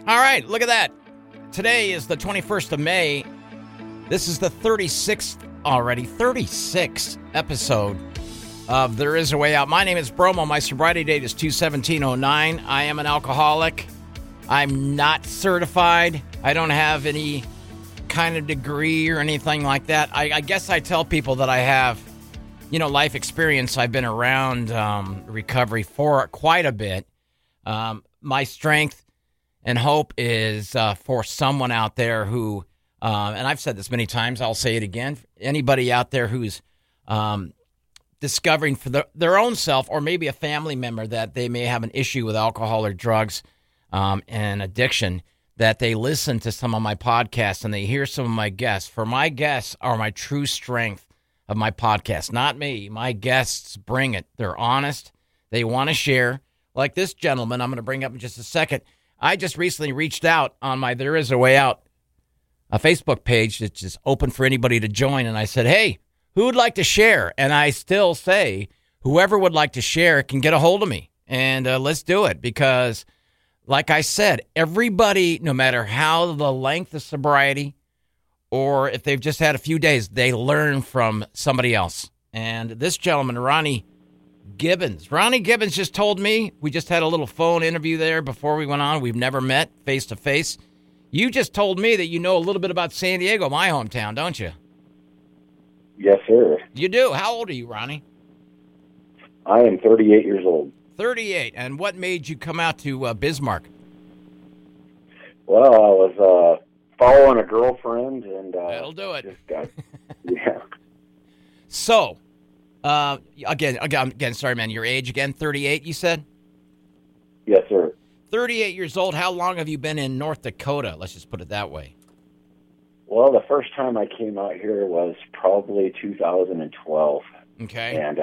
All right, look at that. Today is the 21st of May. This is the 36th episode of There Is a Way Out. My name is Bromo. My sobriety date is 2/17/09. I am an alcoholic. I'm not certified. I don't have any kind of degree or anything like that. I guess I tell people that I have, life experience. I've been around recovery for quite a bit. My strength and hope is for someone out there who, and I've said this many times, I'll say it again, anybody out there who's discovering for their own self or maybe a family member that they may have an issue with alcohol or drugs and addiction, that they listen to some of my podcasts and they hear some of my guests. For my guests are my true strength of my podcast, not me. My guests bring it. They're honest. They want to share. Like this gentleman I'm going to bring up in just a second. I just recently reached out on my There Is a Way Out a Facebook page that's just open for anybody to join. And I said, hey, who would like to share? And I still say, whoever would like to share can get a hold of me. And let's do it because, like I said, everybody, no matter how the length of sobriety or if they've just had a few days, they learn from somebody else. And this gentleman, Ronnie Gibbons just told me, we just had a little phone interview there before we went on. We've never met face to face. You just told me that you know a little bit about San Diego, my hometown, don't you? Yes, sir. You do? How old are you, Ronnie? I am 38 years old. 38. And what made you come out to Bismarck? Well, I was following a girlfriend, and that'll do it. Just got, yeah. So, again, sorry, man. Your age again? 38. You said? Yes, sir. 38 years old. How long have you been in North Dakota? Let's just put it that way. Well, the first time I came out here was probably 2012. Okay. And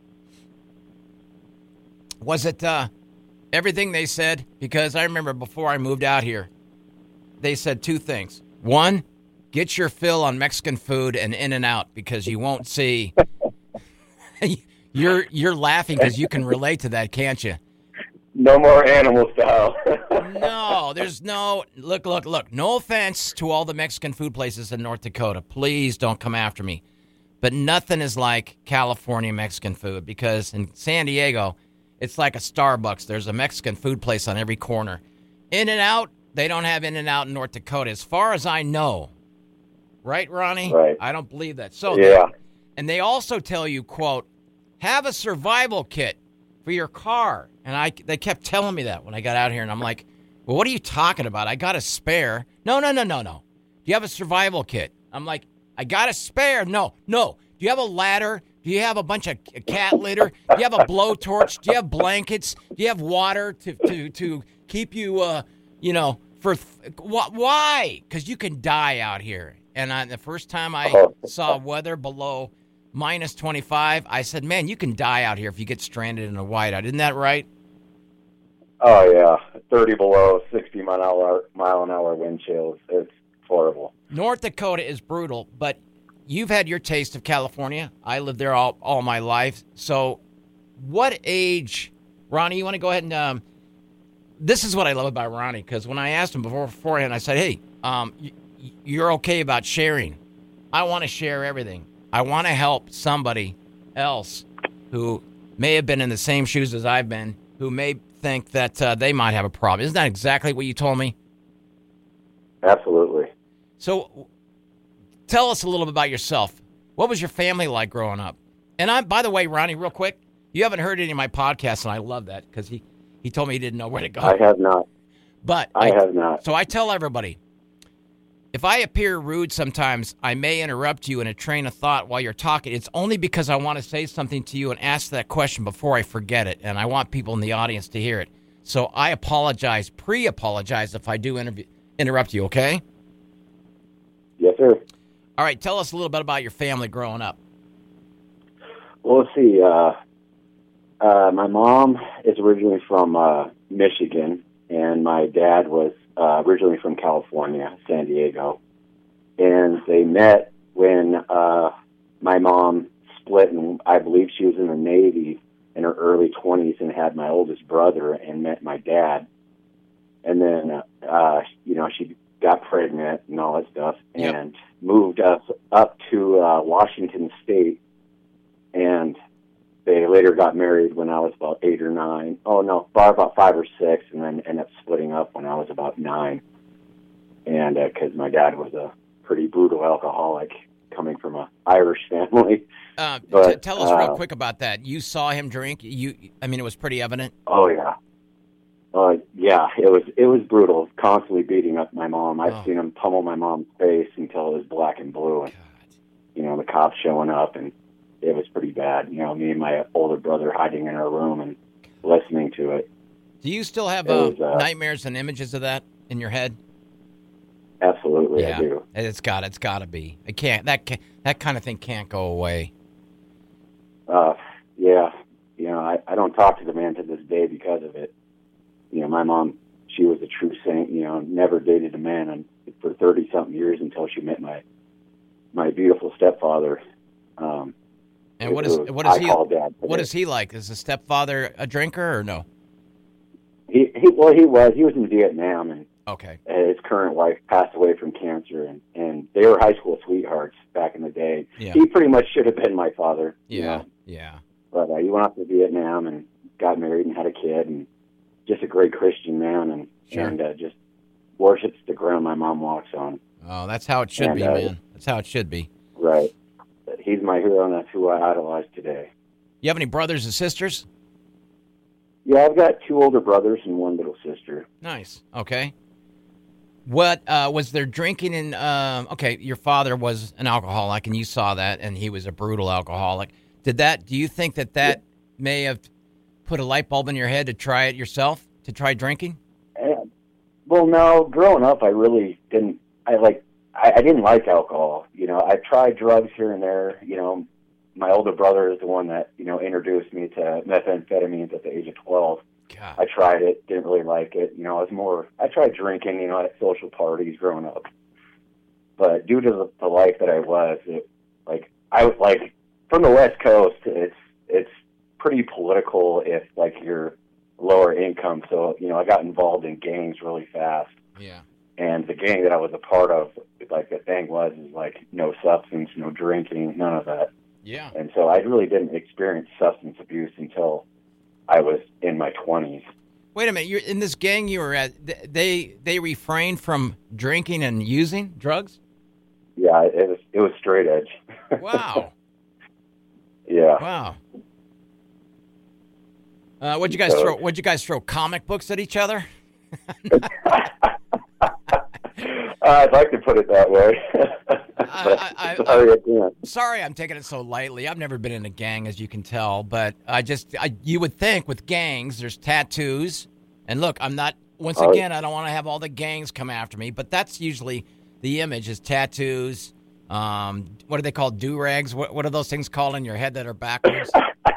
was it everything they said? Because I remember before I moved out here, they said two things. One, get your fill on Mexican food and In-N-Out because you won't see. You're laughing because you can relate to that, can't you? No more animal style. No, there's no... Look. No offense to all the Mexican food places in North Dakota. Please don't come after me. But nothing is like California Mexican food because in San Diego, it's like a Starbucks. There's a Mexican food place on every corner. In-N-Out, they don't have In-N-Out in North Dakota as far as I know. Right, Ronnie? Right. I don't believe that. So yeah. And they also tell you, quote, have a survival kit for your car. And they kept telling me that when I got out here. And I'm like, well, what are you talking about? I got a spare. No. Do you have a survival kit? I'm like, I got a spare. No. Do you have a ladder? Do you have a bunch of cat litter? Do you have a blowtorch? Do you have blankets? Do you have water to keep you, why? Because you can die out here. And the first time I saw weather below minus 25, I said, man, you can die out here if you get stranded in a whiteout. Isn't that right? Oh, yeah. 30 below, 60 mile an hour wind chills. It's horrible. North Dakota is brutal, but you've had your taste of California. I lived there all my life. So what age, Ronnie, you want to go ahead and, this is what I love about Ronnie, because when I asked him beforehand, I said, hey, you're okay about sharing. I want to share everything. I want to help somebody else who may have been in the same shoes as I've been, who may think that they might have a problem. Isn't that exactly what you told me? Absolutely. So tell us a little bit about yourself. What was your family like growing up? And by the way, Ronnie, real quick, you haven't heard any of my podcasts, and I love that because he told me he didn't know where to go. I have not. But I have not. So I tell everybody, if I appear rude sometimes, I may interrupt you in a train of thought while you're talking. It's only because I want to say something to you and ask that question before I forget it, and I want people in the audience to hear it. So I pre-apologize if I do interrupt you, okay? Yes, sir. All right, tell us a little bit about your family growing up. Well, let's see. My mom is originally from Michigan, and my dad was originally from California, San Diego. And they met when my mom split, and I believe she was in the Navy in her early 20s and had my oldest brother and met my dad. And then she got pregnant and all that stuff, Yep. and moved us up to Washington State, and they later got married when I was about 8 or 9. Oh no, about 5 or 6, and then ended up splitting up when I was about 9. And because my dad was a pretty brutal alcoholic, coming from an Irish family. But tell us real quick about that. You saw him drink. It was pretty evident. Oh yeah. Yeah, it was brutal. Constantly beating up my mom. I've seen him pummel my mom's face until it was black and blue, and the cops showing up, and it was pretty bad. Me and my older brother hiding in our room and listening to it. Do you still have nightmares and images of that in your head? Absolutely, yeah, I do. It's got to be. It can't. That kind of thing can't go away. Yeah. I don't talk to the man to this day because of it. My mom, she was a true saint. Never dated a man for 30-something years until she met my beautiful stepfather. And what is he like? Is the stepfather a drinker or no? He was in Vietnam, and okay. His current wife passed away from cancer, and they were high school sweethearts back in the day. Yeah. He pretty much should have been my father. Yeah. But he went off to Vietnam and got married and had a kid, and just a great Christian man, and just worships the ground my mom walks on. Oh, that's how it should be, man. That's how it should be. Right. He's my hero, and that's who I idolize today. You have any brothers and sisters? Yeah, I've got 2 older brothers and 1 little sister. Nice. Okay. What was there drinking in? Your father was an alcoholic, and you saw that, and he was a brutal alcoholic. Do you think that may have put a light bulb in your head to try it yourself, to try drinking? Well, no. Growing up, I really didn't. I didn't like alcohol. I tried drugs here and there. My older brother is the one that introduced me to methamphetamines at the age of 12. God. I tried it, didn't really like it. I tried drinking, at social parties growing up. But due to the life that I was, I was from the West Coast. It's pretty political if you're lower income. So I got involved in gangs really fast. Yeah. And the gang that I was a part of, the thing was no substance, no drinking, none of that. Yeah. And so I really didn't experience substance abuse until I was in my 20s. Wait a minute. You're in this gang you were at. They refrained from drinking and using drugs? Yeah, it was straight edge. Wow. Yeah. Wow. What'd you guys throw comic books at each other? I'd like to put it that way. Sorry, I'm taking it so lightly. I've never been in a gang, as you can tell, but you would think with gangs, there's tattoos. And look, I'm not, once again, I don't want to have all the gangs come after me, but that's usually the image is tattoos. What are they called? Do-rags? What are those things called in your head that are backwards?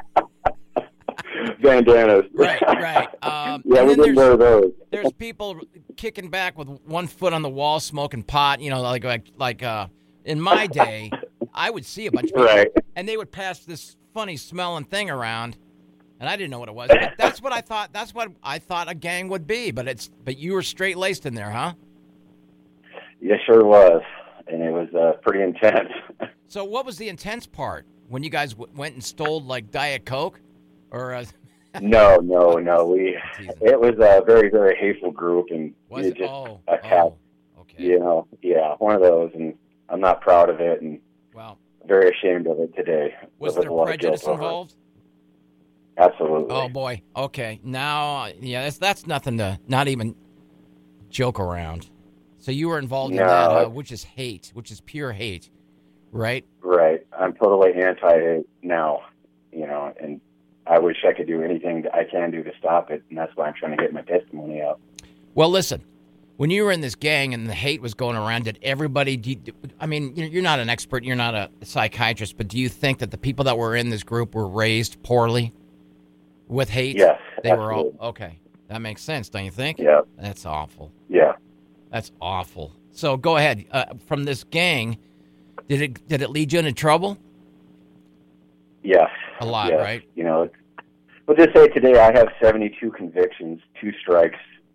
Bandanas. Right. Yeah, we didn't wear those. There's people kicking back with one foot on the wall, smoking pot. Like in my day, I would see a bunch of people, right, and they would pass this funny smelling thing around, and I didn't know what it was. But that's what I thought. That's what I thought a gang would be. But you were straight laced in there, huh? Yeah, sure was, and it was pretty intense. So, what was the intense part when you guys went and stole Diet Coke, or? No. It was a very, very hateful group, and was it it? just Oh, attacked. Okay. Yeah, one of those, and I'm not proud of it, and very ashamed of it today. Was there prejudice involved? Absolutely. Oh boy. Okay. Now, that's nothing to not even joke around. So you were involved in that, which is hate, which is pure hate, right? Right. I'm totally anti-hate now, and I wish I could do anything that I can do to stop it, and that's why I'm trying to get my testimony out. Well, listen, when you were in this gang and the hate was going around, did everybody, you're not an expert, you're not a psychiatrist, but do you think that the people that were in this group were raised poorly with hate? Yes, They were all, okay. That makes sense, don't you think? Yeah. That's awful. Yeah. That's awful. So go ahead. From this gang, did it lead you into trouble? Yes. A lot, yes. Right? We'll just say today I have 72 convictions, 2 strikes,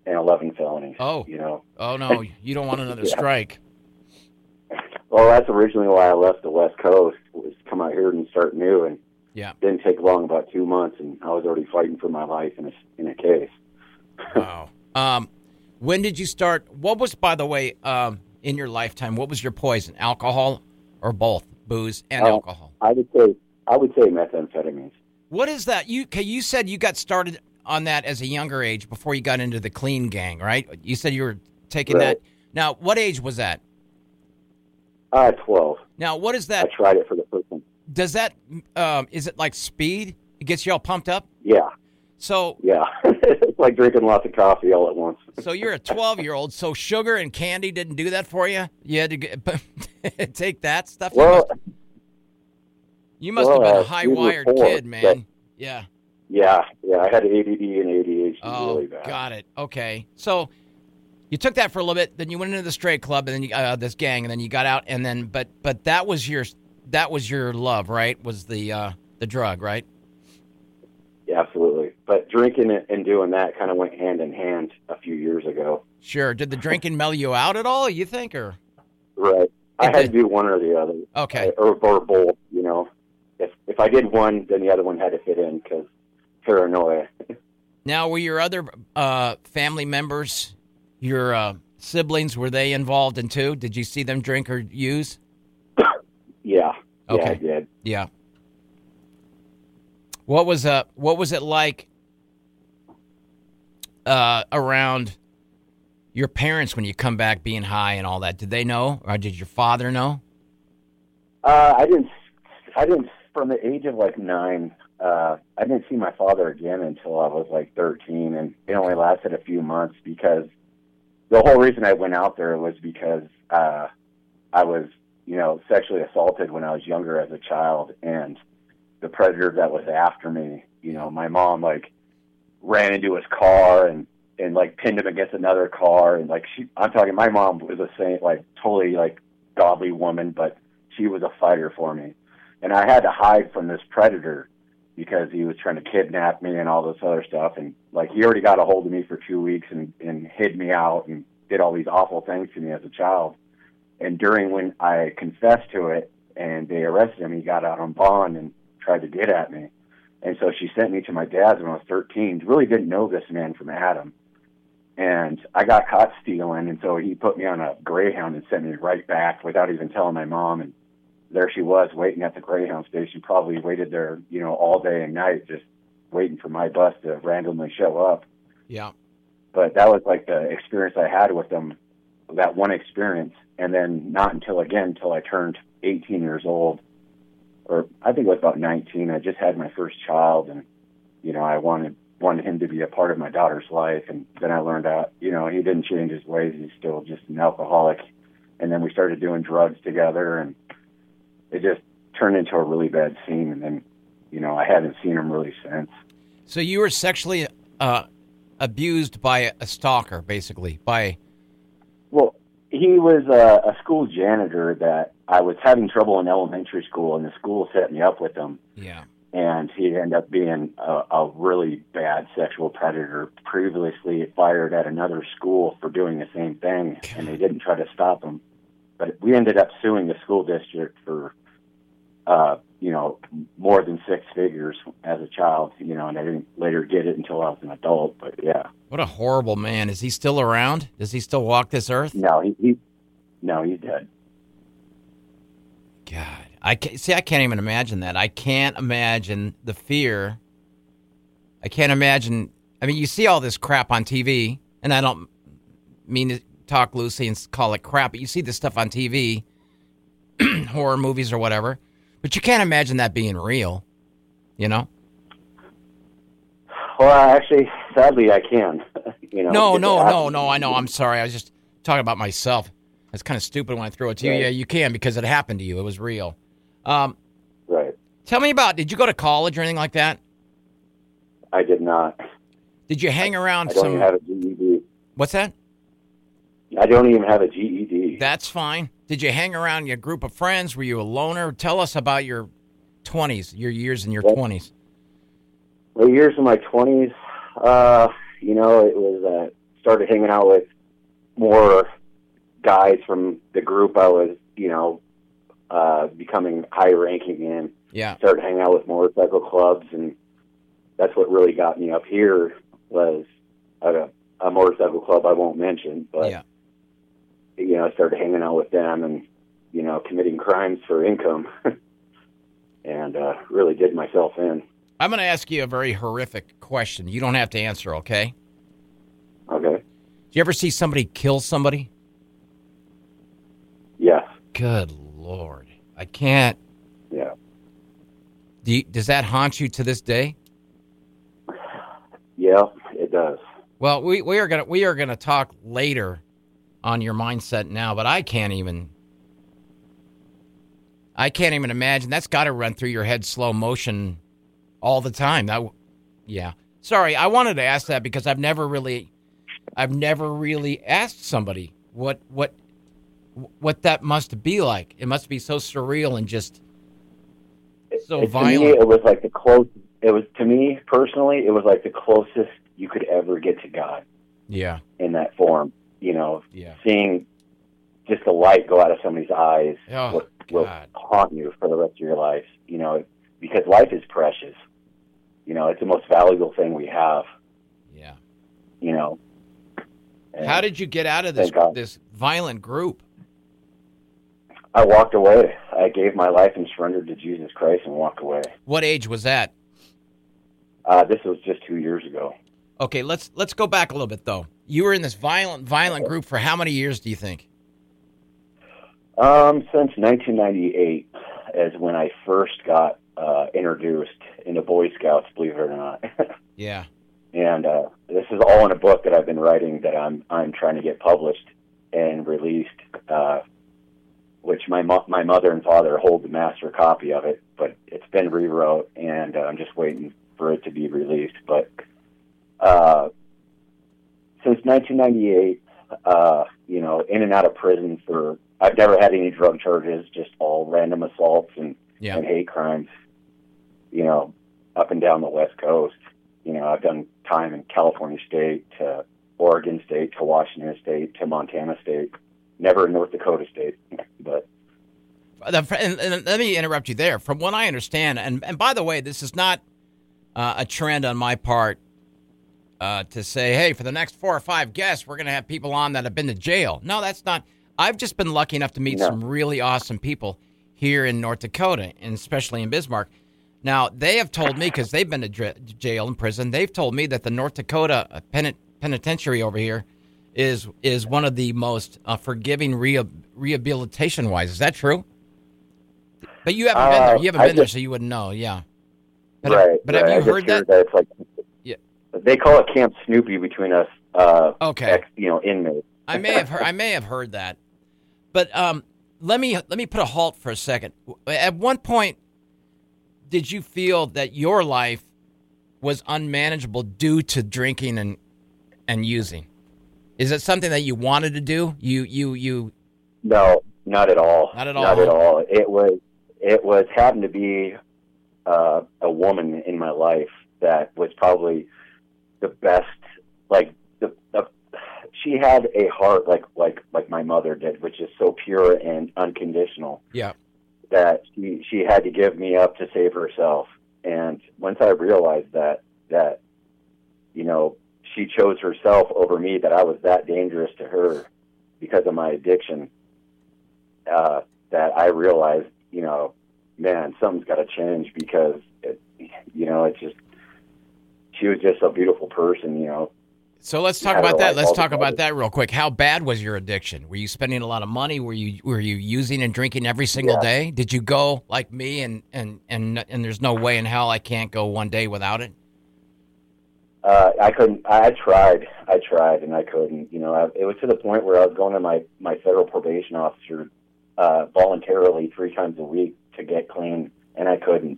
and 11 felonies. Oh. You know. Oh, no, you don't want another Yeah. strike. Well, that's originally why I left the West Coast, was to come out here and start new, and Yeah. didn't take long, about 2 months, and I was already fighting for my life in a case. Wow. When did you start? What was, by the way, in your lifetime, what was your poison? Alcohol or both? Booze and alcohol? I would say methamphetamines. What is that? You said you got started on that as a younger age before you got into the clean gang, right? You said you were taking Right. that. Now, what age was that? 12. Now, what is I that? tried it for the first time. Does that, is it like speed? It gets you all pumped up? Yeah, So yeah. It's like drinking lots of coffee all at once. So you're a 12-year-old, so sugar and candy didn't do that for you? You had to take that stuff? Well, you must have been a we were high-wired poor, kid, man. Yeah. yeah. I had ADD and ADHD Oh, really bad. got it. Okay. So you took that for a little bit, then you went into the straight club, and then you, this gang, and then you got out, and then but that was your love, right? Was the drug, right? Yeah, absolutely. But drinking and doing that kind of went hand in hand a few years ago. Sure. Did the drinking mellow you out at all, you think, or? Right. I had to do one or the other. Okay. Or both, you know. If I did one, then the other one had to fit in because paranoia. Now, were your other family members, your siblings, were they involved in too? Did you see them drink or use? Yeah. Okay. Yeah, I did. Yeah. What was it like around your parents when you come back being high and all that? Did they know, or did your father know? I didn't. From the age of like 9, I didn't see my father again until I was like 13, and it only lasted a few months because the whole reason I went out there was because I was, sexually assaulted when I was younger as a child, and the predator that was after me, my mom like ran into his car and like pinned him against another car, and like my mom was a saint, like totally like godly woman, but she was a fighter for me. And I had to hide from this predator because he was trying to kidnap me and all this other stuff. And like, he already got a hold of me for 2 weeks and hid me out and did all these awful things to me as a child. And during when I confessed to it and they arrested him, he got out on bond and tried to get at me. And so she sent me to my dad's when I was 13. Really didn't know this man from Adam. And I got caught stealing. And so he put me on a Greyhound and sent me right back without even telling my mom. And there she was waiting at the Greyhound station, probably waited there, all day and night, just waiting for my bus to randomly show up. Yeah. But that was like the experience I had with them, that one experience. And then not until I turned 18 years old, or I think it was about 19, I just had my first child, and, I wanted him to be a part of my daughter's life. And then I learned out, he didn't change his ways. He's still just an alcoholic. And then we started doing drugs together, and it just turned into a really bad scene. And then, I haven't seen him really since. So you were sexually abused by a stalker, basically, Well, he was a school janitor that I was having trouble in elementary school, and the school set me up with him. Yeah. And he ended up being a really bad sexual predator, previously fired at another school for doing the same thing, and they didn't try to stop him. But we ended up suing the school district for, more than 6 figures as a child, and I didn't later get it until I was an adult, but yeah. What a horrible man. Is he still around? Does he still walk this earth? No, he's dead. God. I can't even imagine that. I can't imagine the fear. I can't imagine. I mean, you see all this crap on TV, and I don't mean to talk loosely and call it crap, but you see this stuff on TV, horror movies or whatever, but you can't imagine that being real, Well, actually, sadly, I can. No, I know. I'm sorry. I was just talking about myself. It's kind of stupid when I throw it to you. Right. Yeah, you can because it happened to you. It was real. Right. Tell me did you go to college or anything like that? I did not. Did you hang around I don't even have a GED. What's that? I don't even have a GED. That's fine. Did you hang around your group of friends? Were you a loner? Tell us about your 20s, your years in your 20s. The years in my 20s, it was started hanging out with more guys from the group I was, becoming high ranking in. Yeah. Started hanging out with motorcycle clubs, and that's what really got me up here was a motorcycle club I won't mention, but yeah. I started hanging out with them and, committing crimes for income and really did myself in. I'm going to ask you a very horrific question. You don't have to answer, okay? Okay. Do you ever see somebody kill somebody? Yes. Good Lord. I can't. Yeah. Does that haunt you to this day? Yeah, it does. Well, we are gonna talk later on your mindset now, but I can't even imagine. That's got to run through your head slow motion all the time. Yeah. Sorry, I wanted to ask that because I've never really asked somebody what that must be like. It must be so surreal and just so violent. To me, it was like the close. It was, to me personally, it was like the closest you could ever get to God. Yeah. In that form, Yeah. seeing just the light go out of somebody's eyes will God. haunt you for the rest of your life. Because life is precious. It's the most valuable thing we have. Yeah. And how did you get out of this violent group? I walked away. I gave my life and surrendered to Jesus Christ and walked away. What age was that? This was just 2 years ago. Okay, let's go back a little bit though. You were in this violent group for how many years do you think? Since 1998 is when I first got introduced into Boy Scouts, believe it or not. Yeah. And this is all in a book that I've been writing that I'm trying to get published and released, which my mother and father hold the master copy of it, but it's been rewrote, and I'm just waiting for it to be released. But since 1998, in and out of prison I've never had any drug charges, just all random assaults and hate crimes, up and down the West Coast. I've done time in California State to Oregon State to Washington State to Montana State, never in North Dakota State. But and let me interrupt you there. From what I understand, and by the way, this is not a trend on my part to say, hey, for the next 4 or 5 guests, we're going to have people on that have been to jail. No, that's not. I've just been lucky enough to meet some really awesome people here in North Dakota, and especially in Bismarck. Now, they have told me, because they've been to jail and prison, they've told me that the North Dakota penitentiary over here is one of the most forgiving rehabilitation-wise. Is that true? But you haven't been there. You haven't been there, so you wouldn't know, yeah. But, but have you heard that? It's like, yeah. They call it Camp Snoopy between us okay. Inmates. I may have heard that. But let me put a halt for a second. At one point, did you feel that your life was unmanageable due to drinking and using? Is it something that you wanted to do? You No, not at all. Not at all. Not at all. It was happened to be a woman in my life that was probably the best. Like she had a heart like my mother did, which is so pure and unconditional. Yeah. That she had to give me up to save herself. And once I realized that she chose herself over me, that I was that dangerous to her because of my addiction, that I realized, man, something's got to change, because it's just, she was just a beautiful person, So let's talk about that. Let's talk about that real quick. How bad was your addiction? Were you spending a lot of money? Were you using and drinking every single day? Did you go like me and there's no way in hell I can't go one day without it? I couldn't. I tried and I couldn't. It was to the point where I was going to my federal probation officer voluntarily 3 times a week to get clean, and I couldn't.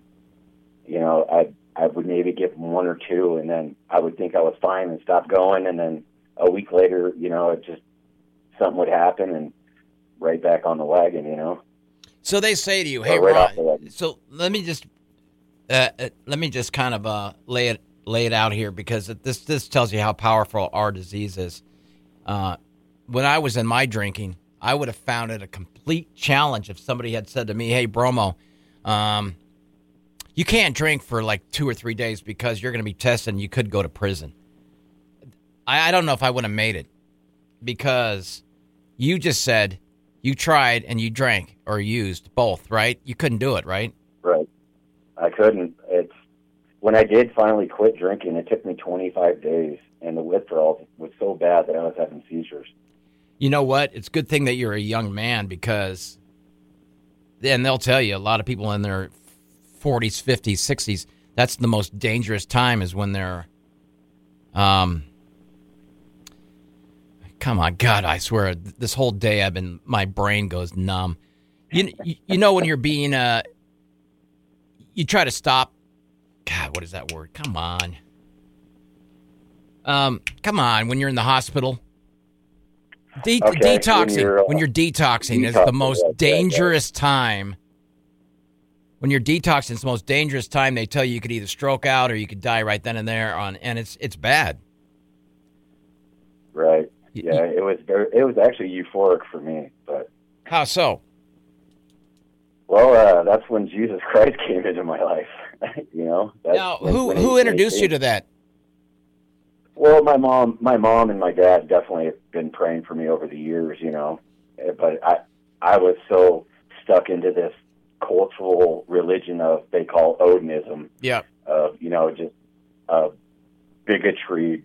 I would maybe give them 1 or 2, and then I would think I was fine and stop going, and then a week later, it just, something would happen, and right back on the wagon, So they say to you, "Hey, right Ron." So let me just kind of lay it out here, because this tells you how powerful our disease is. when I was in my drinking, I would have found it a complete challenge if somebody had said to me, "Hey, Bromo, you can't drink for like 2 or 3 days because you're going to be tested and you could go to prison." I don't know if I would have made it, because you just said you tried and you drank or used both, right? You couldn't do it, right? Right. I couldn't. When I did finally quit drinking, it took me 25 days, and the withdrawal was so bad that I was having seizures. You know what? It's a good thing that you're a young man, because then they'll tell you, a lot of people in their 40s, 50s, 60s, that's the most dangerous time, is when they're, come on, God, I swear, this whole day my brain goes numb. You know when you're being, you try to stop, God, what is that word? Come on. When you're in the hospital. Detoxing. When you're detoxing is the most dangerous time. When you're detoxing, it's the most dangerous time. They tell you could either stroke out or you could die right then and there, and it's bad. Right. Yeah, it was actually euphoric for me, but how so? Well, that's when Jesus Christ came into my life. Now, who introduced you to that? Well, my mom and my dad definitely have been praying for me over the years, but I was so stuck into this cultural religion they call Odinism. Yeah. Just bigotry.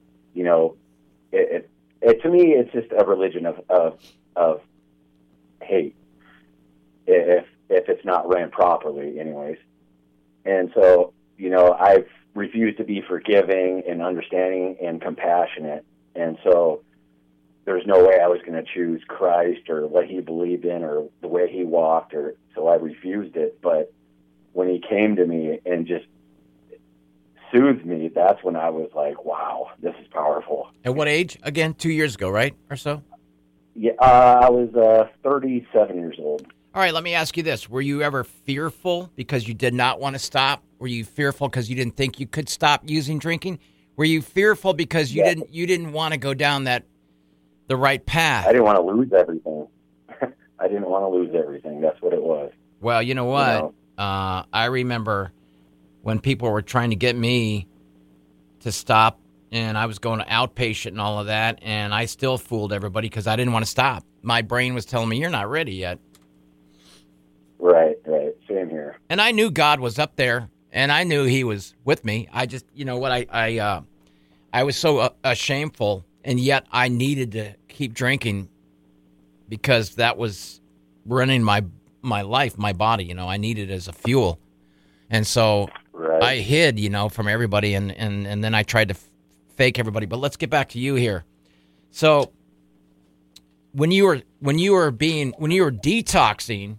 To me, it's just a religion of hate. If it's not ran properly, anyways. And so, I've refused to be forgiving and understanding and compassionate. And so there's no way I was going to choose Christ or what he believed in or the way he walked, so I refused it. But when he came to me and just soothed me, that's when I was like, wow, this is powerful. At what age? Again, 2 years ago, right? Or so? Yeah, I was 37 years old. All right, let me ask you this. Were you ever fearful because you did not want to stop? Were you fearful because you didn't think you could stop using drinking? Were you fearful because you didn't want to go down the right path? I didn't want to lose everything. I didn't want to lose everything. That's what it was. Well, you know what? I remember when people were trying to get me to stop, and I was going to outpatient and all of that, and I still fooled everybody because I didn't want to stop. My brain was telling me, you're not ready yet. Right. Same here. And I knew God was up there, and I knew he was with me. I just, I was so shameful, and yet I needed to keep drinking because that was running my life, my body. I needed it as a fuel. And so I hid, from everybody, and then I tried to fake everybody. But let's get back to you here. So when you were detoxing,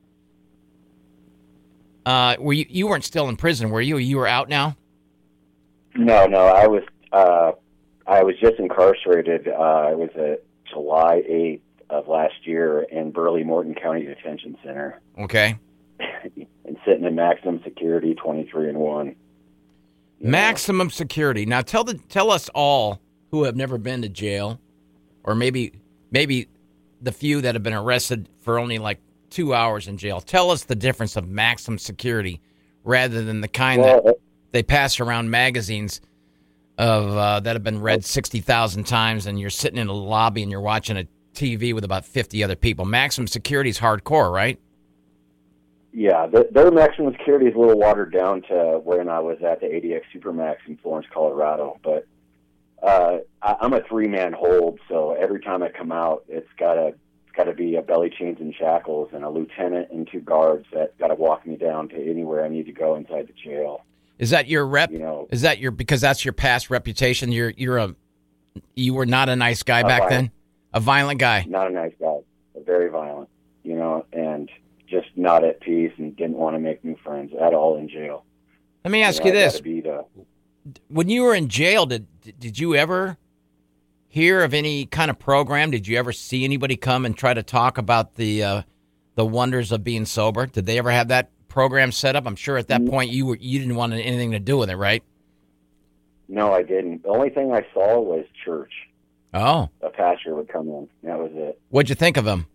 you weren't still in prison, were you? You were out now? No. I was just incarcerated. It was July 8th of last year in Burley Morton County Detention Center. Okay. And sitting in maximum security, 23-1. Maximum security. Now tell us all who have never been to jail, or maybe the few that have been arrested for only like 2 hours in jail. Tell us the difference of maximum security rather than the kind that they pass around magazines of that have been read 60,000 times, and you're sitting in a lobby and you're watching a TV with about 50 other people. Maximum security is hardcore, right? Yeah, their maximum security is a little watered down to when I was at the ADX Supermax in Florence, Colorado. But I'm a 3-man hold, so every time I come out, it's got to be a belly chains and shackles and a lieutenant and 2 guards that got to walk me down to anywhere I need to go inside the jail. Is that your rep? Is that because that's your past reputation? You were not a nice guy back then? A violent guy? Not a nice guy. Very violent, and just not at peace and didn't want to make new friends at all in jail. Let me ask you this. When you were in jail, did you ever hear of any kind of program? Did you ever see anybody come and try to talk about the wonders of being sober? Did they ever have that program set up? I'm sure at that point you didn't want anything to do with it, right? No, I didn't. The only thing I saw was church. Oh. A pastor would come in. That was it. What'd you think of him?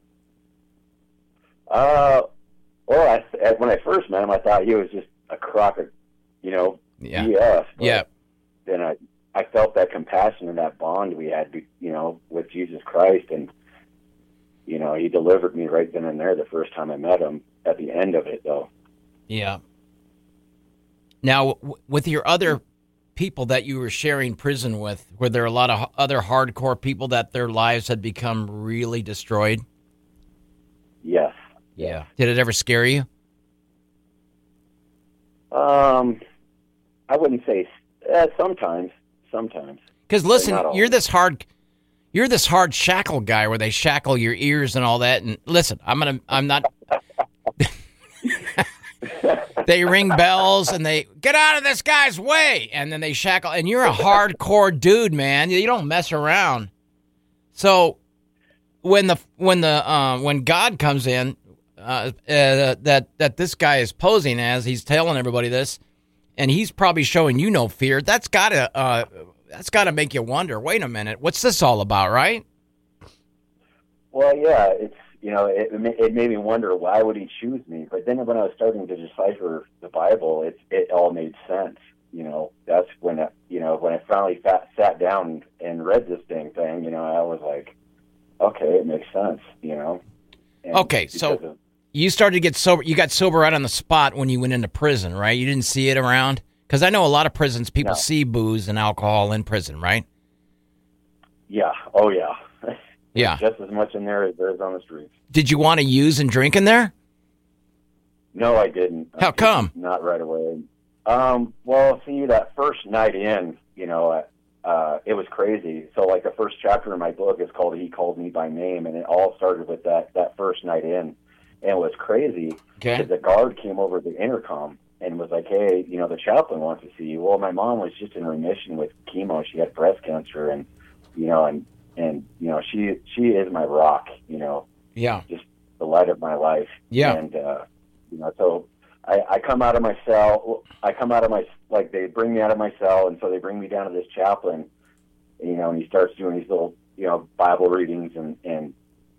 Well, when I first met him, I thought he was just a crock of, Yeah. BS. But Yeah. then I felt that compassion and that bond we had, with Jesus Christ. And, he delivered me right then and there the first time I met him. At the end of it, though. Yeah. Now, with your other people that you were sharing prison with, were there a lot of other hardcore people that their lives had become really destroyed? Yes. Yeah. Did it ever scare you? I wouldn't say sometimes. Because listen, Not you're this hard shackle guy where they shackle your ears and all that. And listen, I'm not. They ring bells and they get out of this guy's way, and then they shackle. And you're a hardcore dude, man. You don't mess around. So when God comes in, that this guy is posing as, he's telling everybody this, and he's probably showing you no fear. That's gotta make you wonder. Wait a minute, what's this all about, right? Well, yeah, it's it made me wonder, why would he choose me? But then when I was starting to decipher the Bible, it all made sense. That's when when I finally sat down and read this thing, I was like, okay, it makes sense. And okay, so you started to get sober. You got sober right on the spot when you went into prison, right? You didn't see it around? Because I know a lot of prisons, people see booze and alcohol in prison, right? Yeah. Oh, yeah. Yeah. Just as much in there as there is on the streets. Did you want to use and drink in there? No, I didn't. How come? Not right away. Well, see, that first night in, it was crazy. So, like, the first chapter in my book is called He Called Me by Name, and it all started with that first night in. And it was crazy because the guard came over the intercom and was like, hey, the chaplain wants to see you. Well, my mom was just in remission with chemo. She had breast cancer, and she is my rock, Yeah. just the light of my life. Yeah. And, so I come out of my cell. They bring me out of my cell, and so they bring me down to this chaplain, and he starts doing these little, Bible readings, and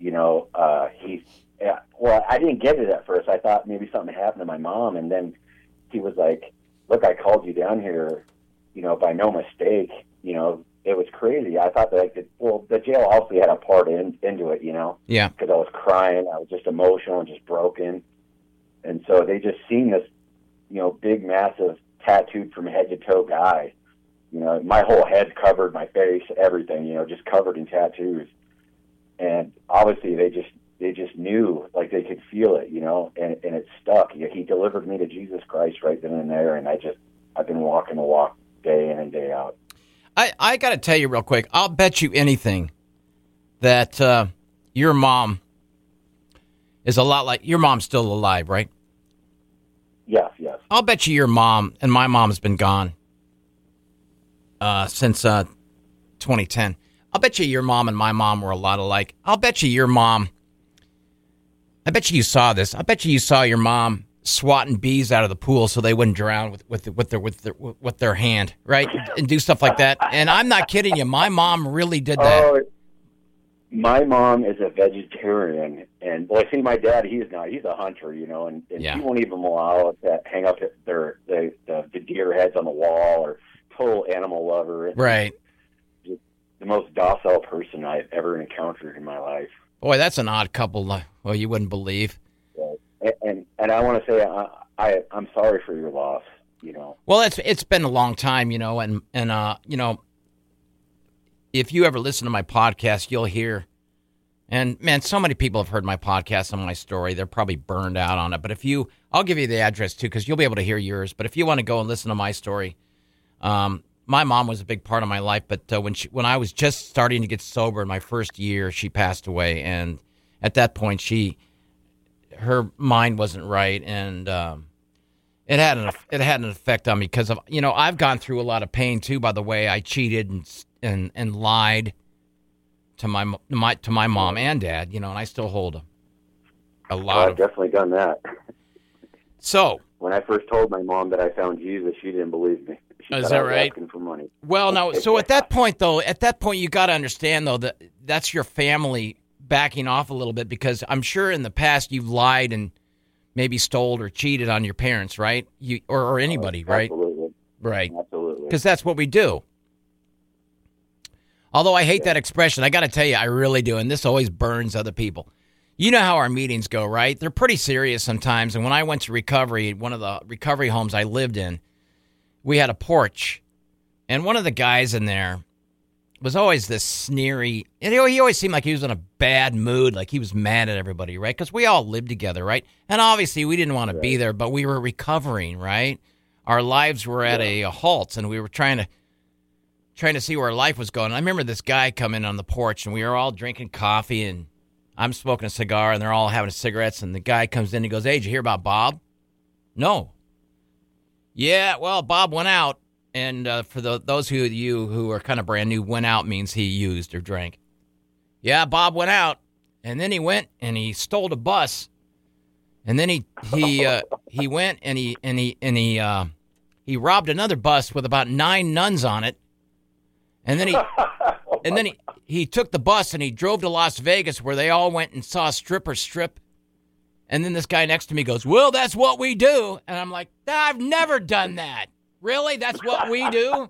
well, I didn't get it at first. I thought maybe something happened to my mom, and then he was like, look, I called you down here, by no mistake. It was crazy. I thought that the jail also had a part into it, Yeah. because I was crying. I was just emotional and just broken. And so they just seen this, big, massive, tattooed from head to toe guy. My whole head covered, my face, everything, just covered in tattoos. And obviously they just knew, like they could feel it, and it stuck. He delivered me to Jesus Christ right then and there, and I've been walking the walk day in and day out. I got to tell you real quick, I'll bet you anything that your mom is a lot like, your mom's still alive, right? Yes. I'll bet you your mom, and my mom's been gone since 2010. I'll bet you your mom and my mom were a lot alike. I bet you you saw this. I bet you saw your mom swatting bees out of the pool so they wouldn't drown with their hand, right? And do stuff like that. And I'm not kidding you. My mom really did that. Oh, my mom is a vegetarian, and boy, see, my dad, he's not. He's a hunter, and Yeah. he won't even allow us to hang up the deer heads on the wall, or total animal lover. Right. Just the most docile person I've ever encountered in my life. Boy, that's an odd couple. Well, you wouldn't believe. And I want to say I'm sorry for your loss. Well, it's been a long time, and if you ever listen to my podcast, you'll hear. And man, so many people have heard my podcast and my story. They're probably burned out on it. But I'll give you the address too, because you'll be able to hear yours. But if you want to go and listen to my story, my mom was a big part of my life. But when I was just starting to get sober in my first year, she passed away, and at that point, her mind wasn't right, and it had an effect on me because of I've gone through a lot of pain too. By the way, I cheated and lied to my mom and dad, and I still hold a lot. I've definitely done that. So when I first told my mom that I found Jesus, she didn't believe me. She Is thought that I was right? asking for money. Well, no. So at that point, you got to understand, though, that that's your family backing off a little bit, because I'm sure in the past you've lied and maybe stole or cheated on your parents, right? Or anybody, right? Absolutely. Right. Absolutely. Because that's what we do. Although I hate that expression, I got to tell you, I really do, and this always burns other people. You know how our meetings go, right? They're pretty serious sometimes. And when I went to recovery, one of the recovery homes I lived in, we had a porch. And one of the guys in there was always this sneery, and he always seemed like he was in a bad mood, like he was mad at everybody, right? Because we all lived together, right? And obviously we didn't want to be there, but we were recovering, right? Our lives were at a halt, and we were trying to see where life was going. I remember this guy come in on the porch, and we were all drinking coffee, and I'm smoking a cigar, and they're all having cigarettes, and the guy comes in and he goes, "Hey, did you hear about Bob?" "No." "Yeah, well, Bob went out, and for those of you who are kind of brand new, went out means he used or drank. Yeah, Bob went out, and then he went and he stole a bus, and then he went and he robbed another bus with about 9 nuns on it, and then he took the bus and he drove to Las Vegas, where they all went and saw a stripper strip. And then this guy next to me goes, "Well, that's what we do." And I'm like, "I've never done that. Really? That's what we do?"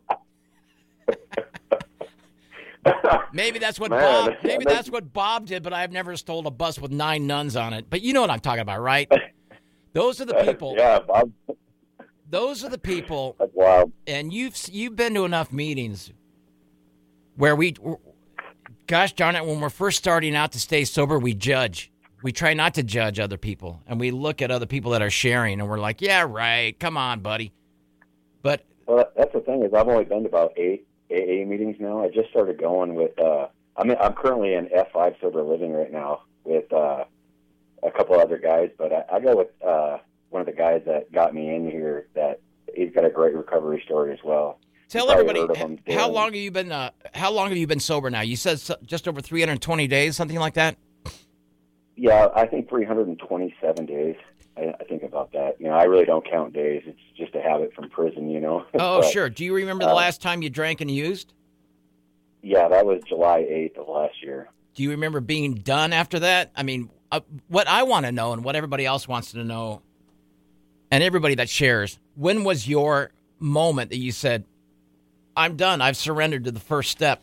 Maybe that's what that's what Bob did, but I've never stole a bus with 9 nuns on it. But you know what I'm talking about, right? Those are the people. Yeah, Bob. Those are the people. That's wild. And you've been to enough meetings where gosh darn it, when we're first starting out to stay sober, we judge. We try not to judge other people, and we look at other people that are sharing, and we're like, "Yeah, right. Come on, buddy." But that's the thing, is I've only been to about 8 AA meetings now. I just started going with. I'm currently in F5 sober living right now with a couple other guys, but I go with one of the guys that got me in here. That he's got a great recovery story as well. Tell everybody, how long have you been sober now? You said just over 320 days, something like that? Yeah, I think 327 days. I think about that. You know, I really don't count days. It's just a habit from prison, you know. Oh, but, sure. Do you remember the last time you drank and used? Yeah, that was July 8th of last year. Do you remember being done after that? I mean, what I want to know, and what everybody else wants to know, and everybody that shares, when was your moment that you said, "I'm done. I've surrendered to the first step.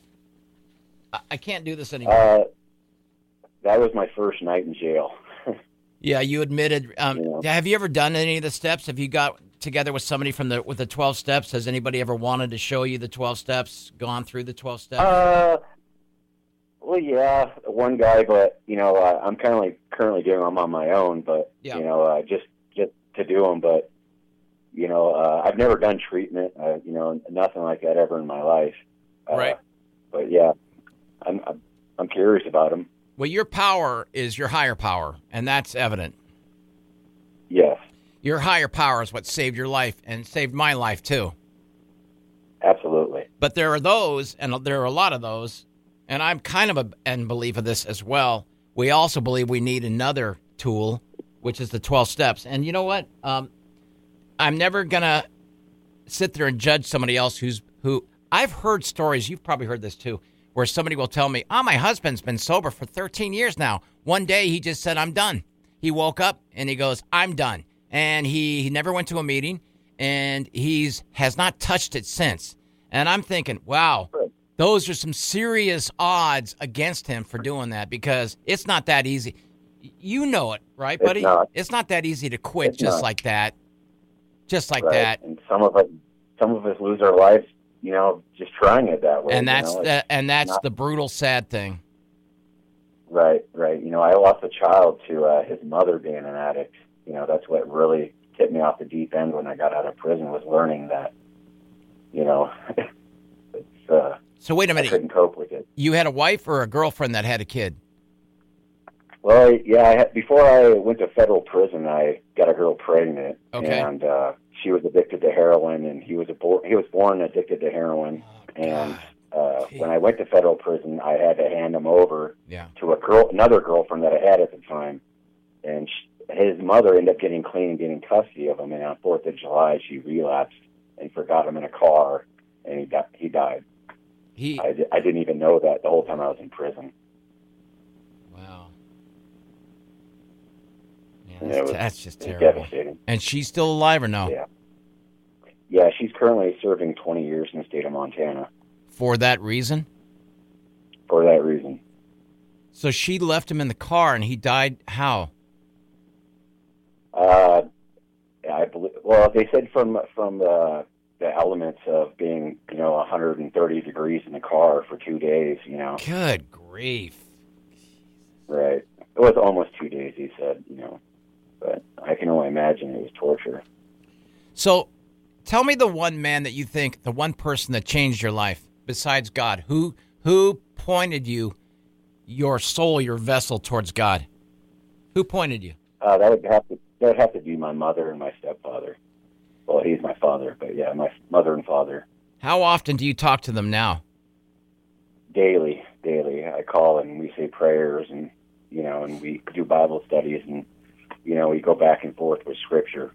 I can't do this anymore"? That was my first night in jail. Yeah, you admitted. Yeah. Have you ever done any of the steps? Have you got together with somebody with the 12 steps? Has anybody ever wanted to show you the 12 steps, gone through the 12 steps? Well, yeah, one guy, but, you know, I'm currently doing them on my own, but, you know, just to do them. But, you know, I've never done treatment, you know, nothing like that ever in my life. Right. But, yeah, I'm curious about them. Well, your power is your higher power, and that's evident. Yes. Your higher power is what saved your life and saved my life, too. Absolutely. But there are those, and there are a lot of those, and I'm kind of in belief of this as well. We also believe we need another tool, which is the 12 steps. And you know what? I'm never going to sit there and judge somebody else who I've heard stories, you've probably heard this too, where somebody will tell me, "My husband's been sober for 13 years now. One day he just said, 'I'm done.' He woke up and he goes, 'I'm done.' And he never went to a meeting, and has not touched it since." And I'm thinking, wow, those are some serious odds against him for doing that, because it's not that easy. You know it, right, buddy? It's not that easy to quit like that. Just like that. And some of us lose our lives, you know, just trying it that way. And that's the brutal, sad thing. Right. You know, I lost a child to his mother being an addict. You know, that's what really tipped me off the deep end when I got out of prison, was learning that, you know, So wait a minute. I couldn't cope with it. You had a wife or a girlfriend that had a kid? Well, yeah, before I went to federal prison, I got a girl pregnant. Okay. And she was addicted to heroin, and he was born addicted to heroin. And when I went to federal prison, I had to hand him over to another girlfriend that I had at the time. And his mother ended up getting clean and getting custody of him. And on 4th of July, she relapsed and forgot him in a car, and he died. I didn't even know that the whole time I was in prison. Wow. Yeah, that's just terrible. Devastating. And she's still alive or no? Yeah. Yeah, she's currently serving 20 years in the state of Montana. For that reason? For that reason. So she left him in the car, and he died how? I believe. Well, they said from the elements of being 130 degrees in the car for 2 days. Good grief. Right. It was almost 2 days. He said. But I can only imagine it was torture. So, tell me the one man that you think, the one person that changed your life besides God. Who pointed you, your soul, your vessel towards God? Who pointed you? That would have to be my mother and my stepfather. Well, he's my father, but yeah, my mother and father. How often do you talk to them now? Daily. I call and we say prayers and and we do Bible studies and we go back and forth with Scripture.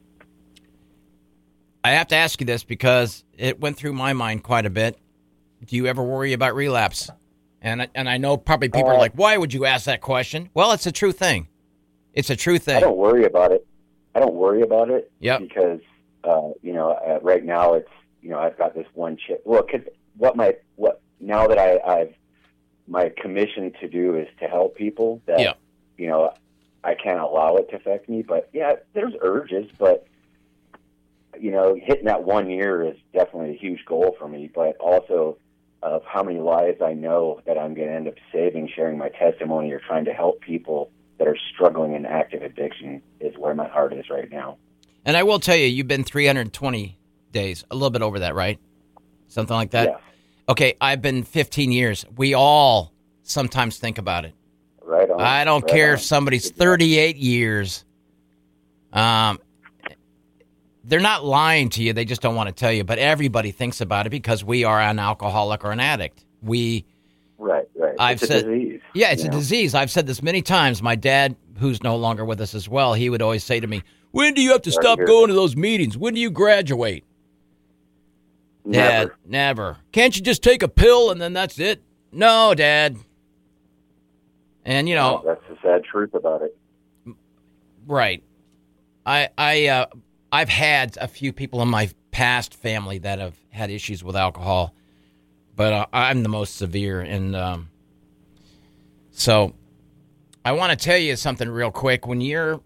I have to ask you this because it went through my mind quite a bit. Do you ever worry about relapse? And I know probably people are like, why would you ask that question? Well, it's a true thing. It's a true thing. I don't worry about it. Yep. Because, right now it's, I've got this one chip. Well, because now that I've, my commission to do is to help people that, yep. I can't allow it to affect me. But yeah, there's urges, but hitting that 1 year is definitely a huge goal for me, but also of how many lives I know that I'm going to end up saving, sharing my testimony or trying to help people that are struggling in active addiction is where my heart is right now. And I will tell you, you've been 320 days, a little bit over that, right? Something like that? Yeah. Okay, I've been 15 years. We all sometimes think about it. Right on. I don't care if somebody's 38 years. They're not lying to you. They just don't want to tell you. But everybody thinks about it because we are an alcoholic or an addict. Right. It's a disease. Yeah, it's a disease. I've said this many times. My dad, who's no longer with us as well, he would always say to me, when do you have to stop going to those meetings? When do you graduate? Never. Dad, never. Can't you just take a pill and then that's it? No, Dad. And, that's the sad truth about it. Right. I've had a few people in my past family that have had issues with alcohol, but I'm the most severe. And so I want to tell you something real quick. When you're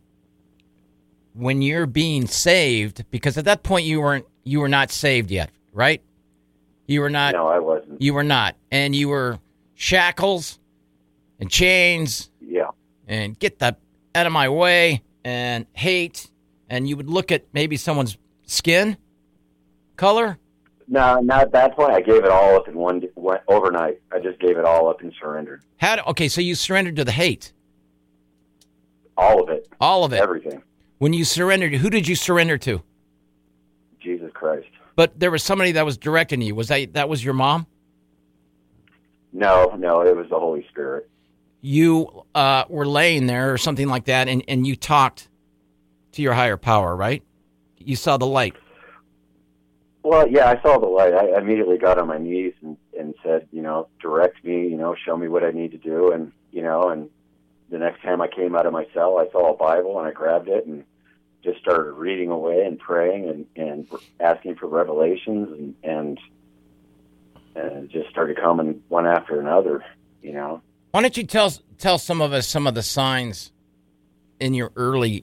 being saved, because at that point you were not saved yet, right? You were not. No, I wasn't. You were not. And you were shackles and chains. Yeah. And get that out of my way and hate. And you would look at maybe someone's skin color. No, not at that point. I gave it all up in one overnight. I just gave it all up and surrendered. Okay, so you surrendered to the hate. All of it. All of it. Everything. When you surrendered, who did you surrender to? Jesus Christ. But there was somebody that was directing you. Was that was your mom? No, it was the Holy Spirit. You were laying there or something like that, and you talked to your higher power, right? You saw the light. Well, yeah, I saw the light. I immediately got on my knees and said, direct me, show me what I need to do. And, and the next time I came out of my cell, I saw a Bible and I grabbed it and just started reading away and praying and asking for revelations and just started coming one after another, Why don't you tell some of us some of the signs in your early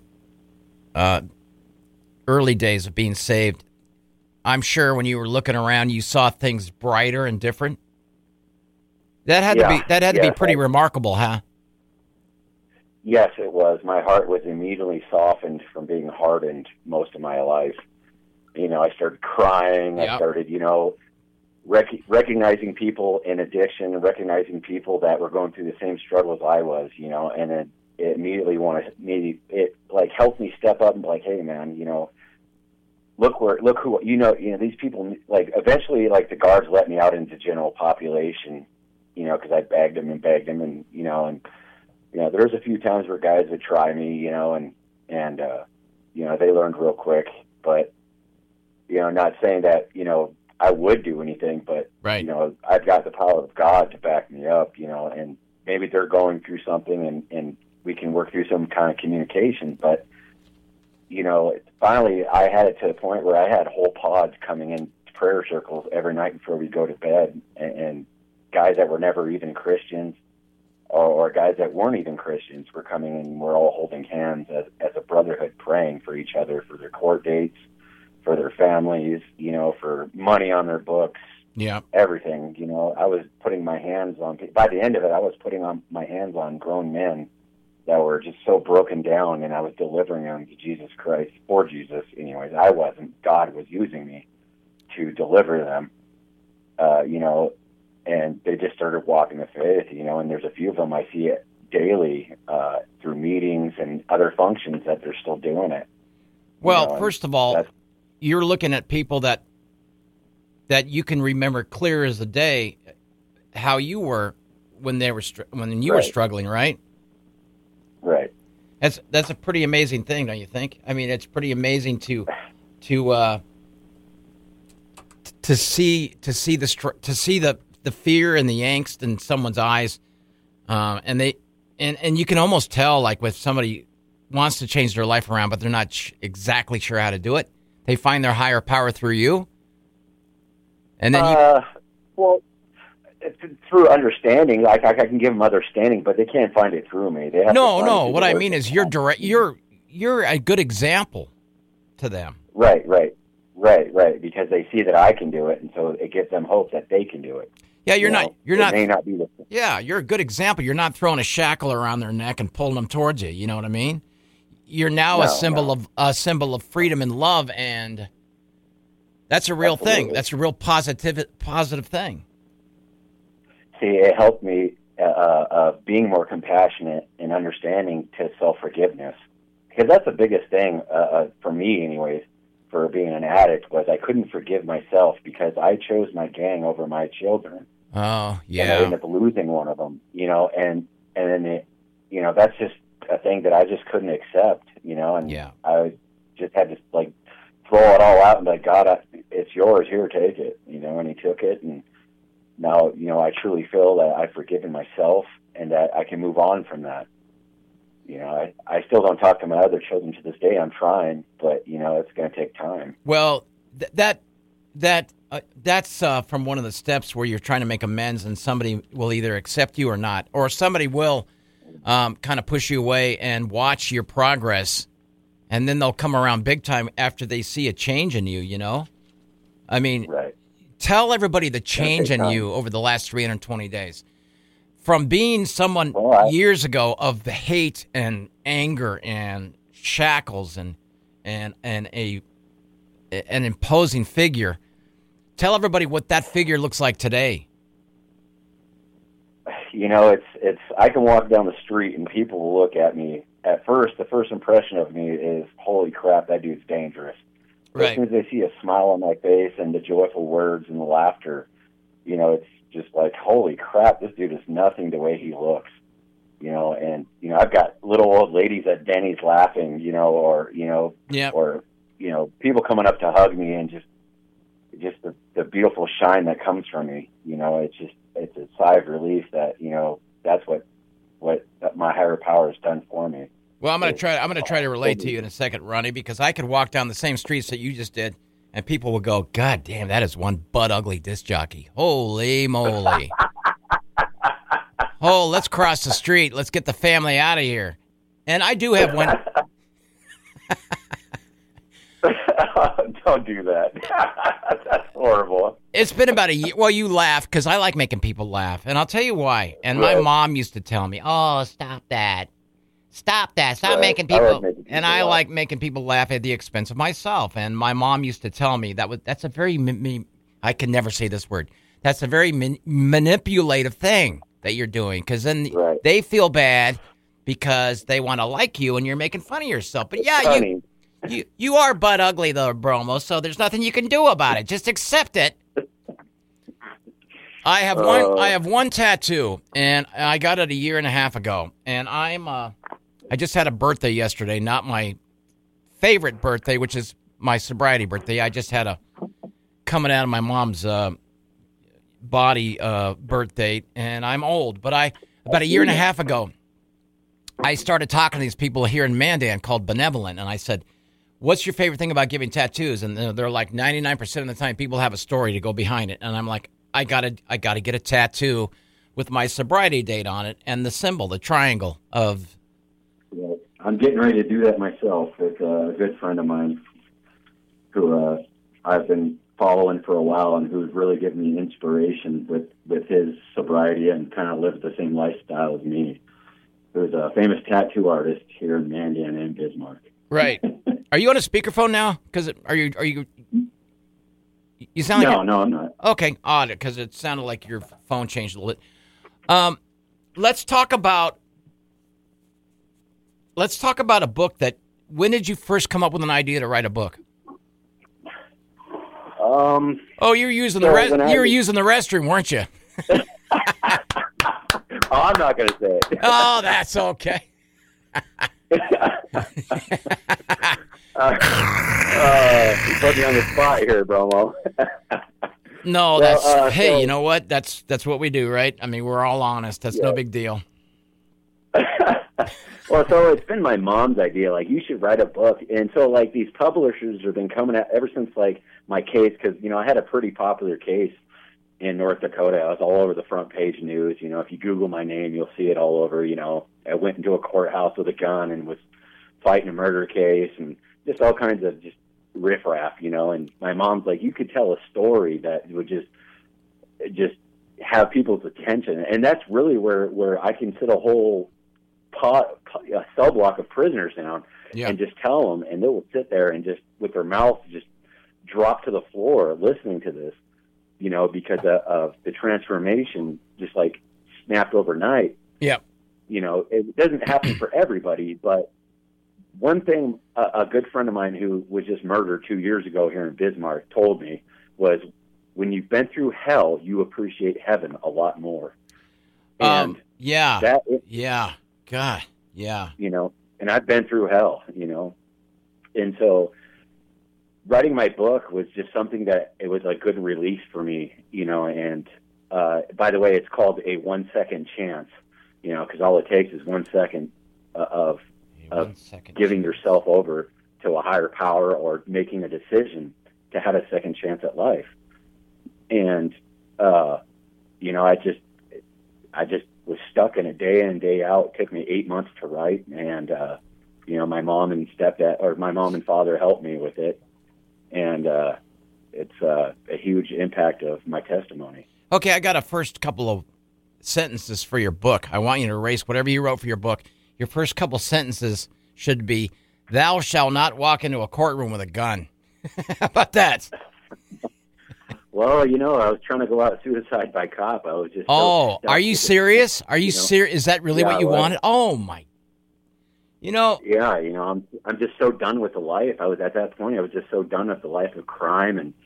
days of being saved? I'm sure when you were looking around, you saw things brighter and different. That had to be pretty remarkable, huh? Yes, it was. My heart was immediately softened from being hardened most of my life. I started crying. Yep. I started, recognizing people in addiction and recognizing people that were going through the same struggle as I was, and it immediately helped me step up and be like, hey, man, look who, these people, eventually, the guards let me out into general population, because I begged them and there's a few times where guys would try me, and they learned real quick, but not saying that, I would do anything, but, Right. I've got the power of God to back me up, and maybe they're going through something and we can work through some kind of communication. But, finally I had it to the point where I had whole pods coming in prayer circles every night before we go to bed, and guys that were never even Christians or guys that weren't even Christians were coming in, and we're all holding hands as a brotherhood, praying for each other, for their court dates, for their families, for money on their books, Yeah. everything. I was putting my hands on, by the end of it, I was putting on my hands on grown men that were just so broken down, and I was delivering them to Jesus Christ, for Jesus anyways. I wasn't. God was using me to deliver them, and they just started walking the faith, and there's a few of them I see it daily through meetings and other functions that they're still doing it. Well, first of all, you're looking at people that you can remember clear as the day how you were when you were struggling, right? Right. That's a pretty amazing thing, don't you think? I mean, it's pretty amazing to see the fear and the angst in someone's eyes, and you can almost tell, like, with somebody wants to change their life around, but they're not exactly sure how to do it. They find their higher power through you, and then well, through understanding. Like, I can give them understanding, but they can't find it through me. They have no. What I mean is, you're a good example to them. Right. Because they see that I can do it, and so it gives them hope that they can do it. Yeah, you're not. It may not be the. Yeah, you're a good example. You're not throwing a shackle around their neck and pulling them towards you. You know what I mean? You're now a symbol of freedom and love, and that's a real thing. That's a real positive thing. See, it helped me being more compassionate and understanding to self-forgiveness, because that's the biggest thing for me, anyways. For being an addict, was I couldn't forgive myself because I chose my gang over my children. Oh, yeah. And I ended up losing one of them, and then that's just a thing that I just couldn't accept, and yeah. I just had to throw it all out and be like, God, it's yours, here, take it, and he took it, and now, I truly feel that I've forgiven myself and that I can move on from that. I still don't talk to my other children to this day. I'm trying, but it's going to take time. Well, that's from one of the steps where you're trying to make amends, and somebody will either accept you or not, or somebody will kind of push you away and watch your progress, and then they'll come around big time after they see a change in you. I mean, right. Tell everybody the change in you over the last 320 days. From being someone years ago of the hate and anger and shackles and an imposing figure, tell everybody what that figure looks like today. It's I can walk down the street and people will look at me. At first, the first impression of me is, holy crap, that dude's dangerous. Right. As soon as they see a smile on my face and the joyful words and the laughter, it's just like, holy crap, this dude is nothing the way he looks, and, I've got little old ladies at Denny's laughing, or people coming up to hug me, and just the beautiful shine that comes from me, it's a sigh of relief that, that's what my higher power has done for me. Well, I'm going to try to relate to you in a second, Ronnie, because I could walk down the same streets that you just did, and people will go, God damn, that is one butt ugly disc jockey. Holy moly. Oh, let's cross the street. Let's get the family out of here. And I do have one. Don't do that. That's horrible. It's been about a year. Well, you laugh because I like making people laugh. And I'll tell you why. And my mom used to tell me, oh, stop that. Stop that. Stop making people. And I like making people laugh at the expense of myself. And my mom used to tell me that's a very, I can never say this word. That's a very manipulative thing that you're doing. Because then they feel bad because they want to like you and you're making fun of yourself. But yeah, you are butt ugly though, Bromo. So there's nothing you can do about it. Just accept it. I have one tattoo, and I got it a year and a half ago. And I just had a birthday yesterday, not my favorite birthday, which is my sobriety birthday. I just had a coming out of my mom's body birthday, and I'm old. But about a year and a half ago, I started talking to these people here in Mandan called Benevolent, and I said, what's your favorite thing about giving tattoos? And they're like 99% of the time people have a story to go behind it. And I'm like, I gotta get a tattoo with my sobriety date on it and the symbol, the triangle of. Well, I'm getting ready to do that myself with a good friend of mine who I've been following for a while and who's really given me inspiration with his sobriety and kind of lives the same lifestyle as me. Who's a famous tattoo artist here in Mandan and Bismarck. Right. Are you on a speakerphone now? Because are you? You sound like no, I'm not. Okay, odd, because it sounded like your phone changed a little bit. Let's talk about a book that. When did you first come up with an idea to write a book? Oh, you were using the restroom, weren't you? Oh, I'm not going to say it. Oh, that's okay. You put me on the spot here, Bromo. No, that's hey, you know what? That's what we do, right? I mean, we're all honest. That's no big deal. Well, so it's been my mom's idea. Like, you should write a book, and so like these publishers have been coming out ever since like my case, because I had a pretty popular case in North Dakota. I was all over the front page news. If you Google my name, you'll see it all over. I went into a courthouse with a gun and was fighting a murder case and just all kinds of just riffraff, and my mom's like, you could tell a story that would just have people's attention. And that's really where I can sit a whole a cell block of prisoners down and just tell them, and they will sit there and just with their mouths just drop to the floor listening to this, because of the transformation just like snapped overnight. Yeah. It doesn't happen for everybody, but one thing a good friend of mine who was just murdered 2 years ago here in Bismarck told me was, when you've been through hell, you appreciate heaven a lot more. And God. Yeah. And I've been through hell, and so writing my book was just something that it was a good release for me, and by the way, it's called A 1 Second Chance, because all it takes is 1 second of giving yourself over to a higher power or making a decision to have a second chance at life. And, I just was stuck in a day in, day out. It took me 8 months to write. And, my mom and father helped me with it. And, it's a huge impact of my testimony. Okay. I got a first couple of sentences for your book. I want you to erase whatever you wrote for your book. Your first couple sentences should be, "Thou shalt not walk into a courtroom with a gun." How about that? Well, I was trying to go out suicide by cop. I was just. Oh, are you serious? Are you serious? Is that really what you wanted? Oh my. Yeah, I'm just so done with the life. I was at that point. I was just so done with the life of crime, and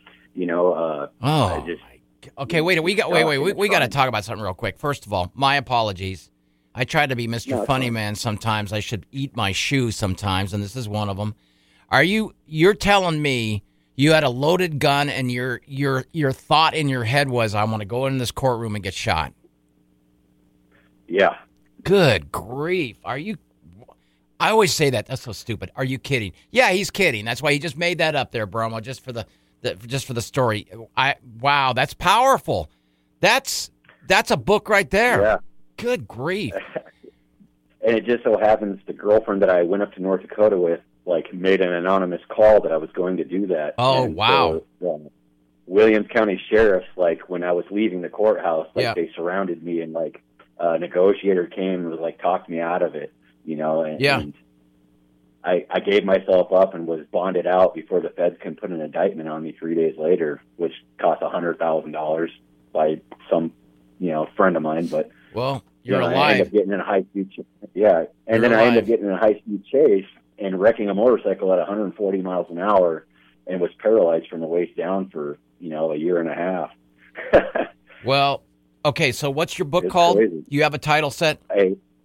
Okay, wait. We got to talk about something real quick. First of all, my apologies. I tried to be Mr. Funny Man sometimes. I should eat my shoes sometimes, and this is one of them. You're telling me you had a loaded gun and your thought in your head was, I want to go in this courtroom and get shot? Yeah. Good grief. I always say that. That's so stupid. Are you kidding? Yeah, he's kidding. That's why he just made that up there, Bromo, just for the story. Wow, that's powerful. That's a book right there. Yeah. Good grief. And it just so happens the girlfriend that I went up to North Dakota with, made an anonymous call that I was going to do that. Oh, and wow. So, Williams County Sheriff's, when I was leaving the courthouse, they surrounded me, and, a negotiator came and was, talked me out of it, and I gave myself up and was bonded out before the feds can put an indictment on me 3 days later, which cost $100,000 by some, friend of mine. But well, you're alive. I ended up getting in a high-speed I ended up getting in a high-speed chase and wrecking a motorcycle at 140 miles an hour, and was paralyzed from the waist down for a year and a half. Well, okay. So what's your book called? Crazy. You have a title set?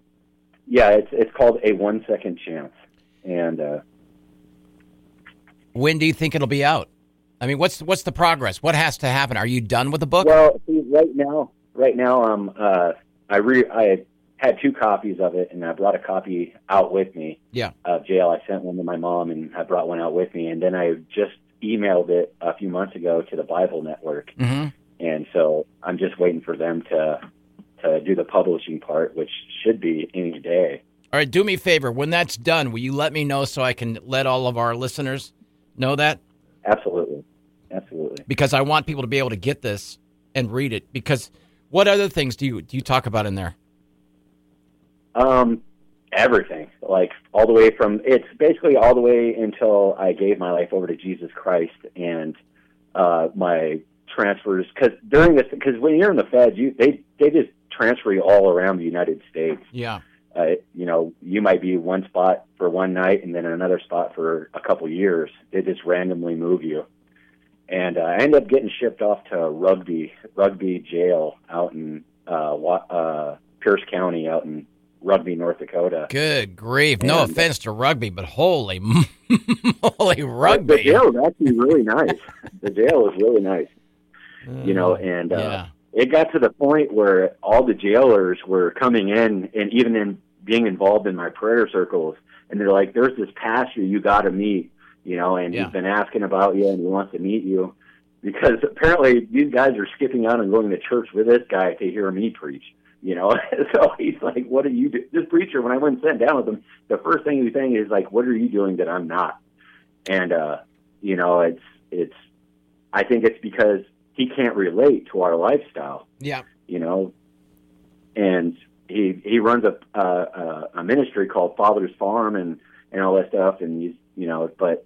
It's called A 1 Second Chance. And When do you think it'll be out? I mean, what's the progress? What has to happen? Are you done with the book? Well, see, right now, I had 2 copies of it, and I brought a copy out with me. Yeah. Of jail. I sent one to my mom, and I brought one out with me, and then I just emailed it a few months ago to the Bible Network, and so I'm just waiting for them to do the publishing part, which should be any day. All right, do me a favor. When that's done, will you let me know so I can let all of our listeners know that? Absolutely. Because I want people to be able to get this and read it. Because what other things do you talk about in there? Everything. Like it's basically all the way until I gave my life over to Jesus Christ and my transfers. Because when you're in the feds, they just transfer you all around the United States. Yeah. You might be one spot for one night and then another spot for a couple years. They just randomly move you. And I ended up getting shipped off to Rugby jail out in Pierce County out in Rugby, North Dakota. Good grief. No offense to Rugby, but holy Rugby. The jail is actually really nice. The jail is really nice. It got to the point where all the jailers were coming in and even being involved in my prayer circles. And they're like, there's this pastor you got to meet, and he's been asking about you and he wants to meet you. Because apparently these guys are skipping out and going to church with this guy to hear me preach, So he's like, what do you do? This preacher, when I went and sat down with him, the first thing he's saying is like, what are you doing that I'm not? And, I think it's because he can't relate to our lifestyle. Yeah. And he runs a ministry called Father's Farm and all that stuff. And but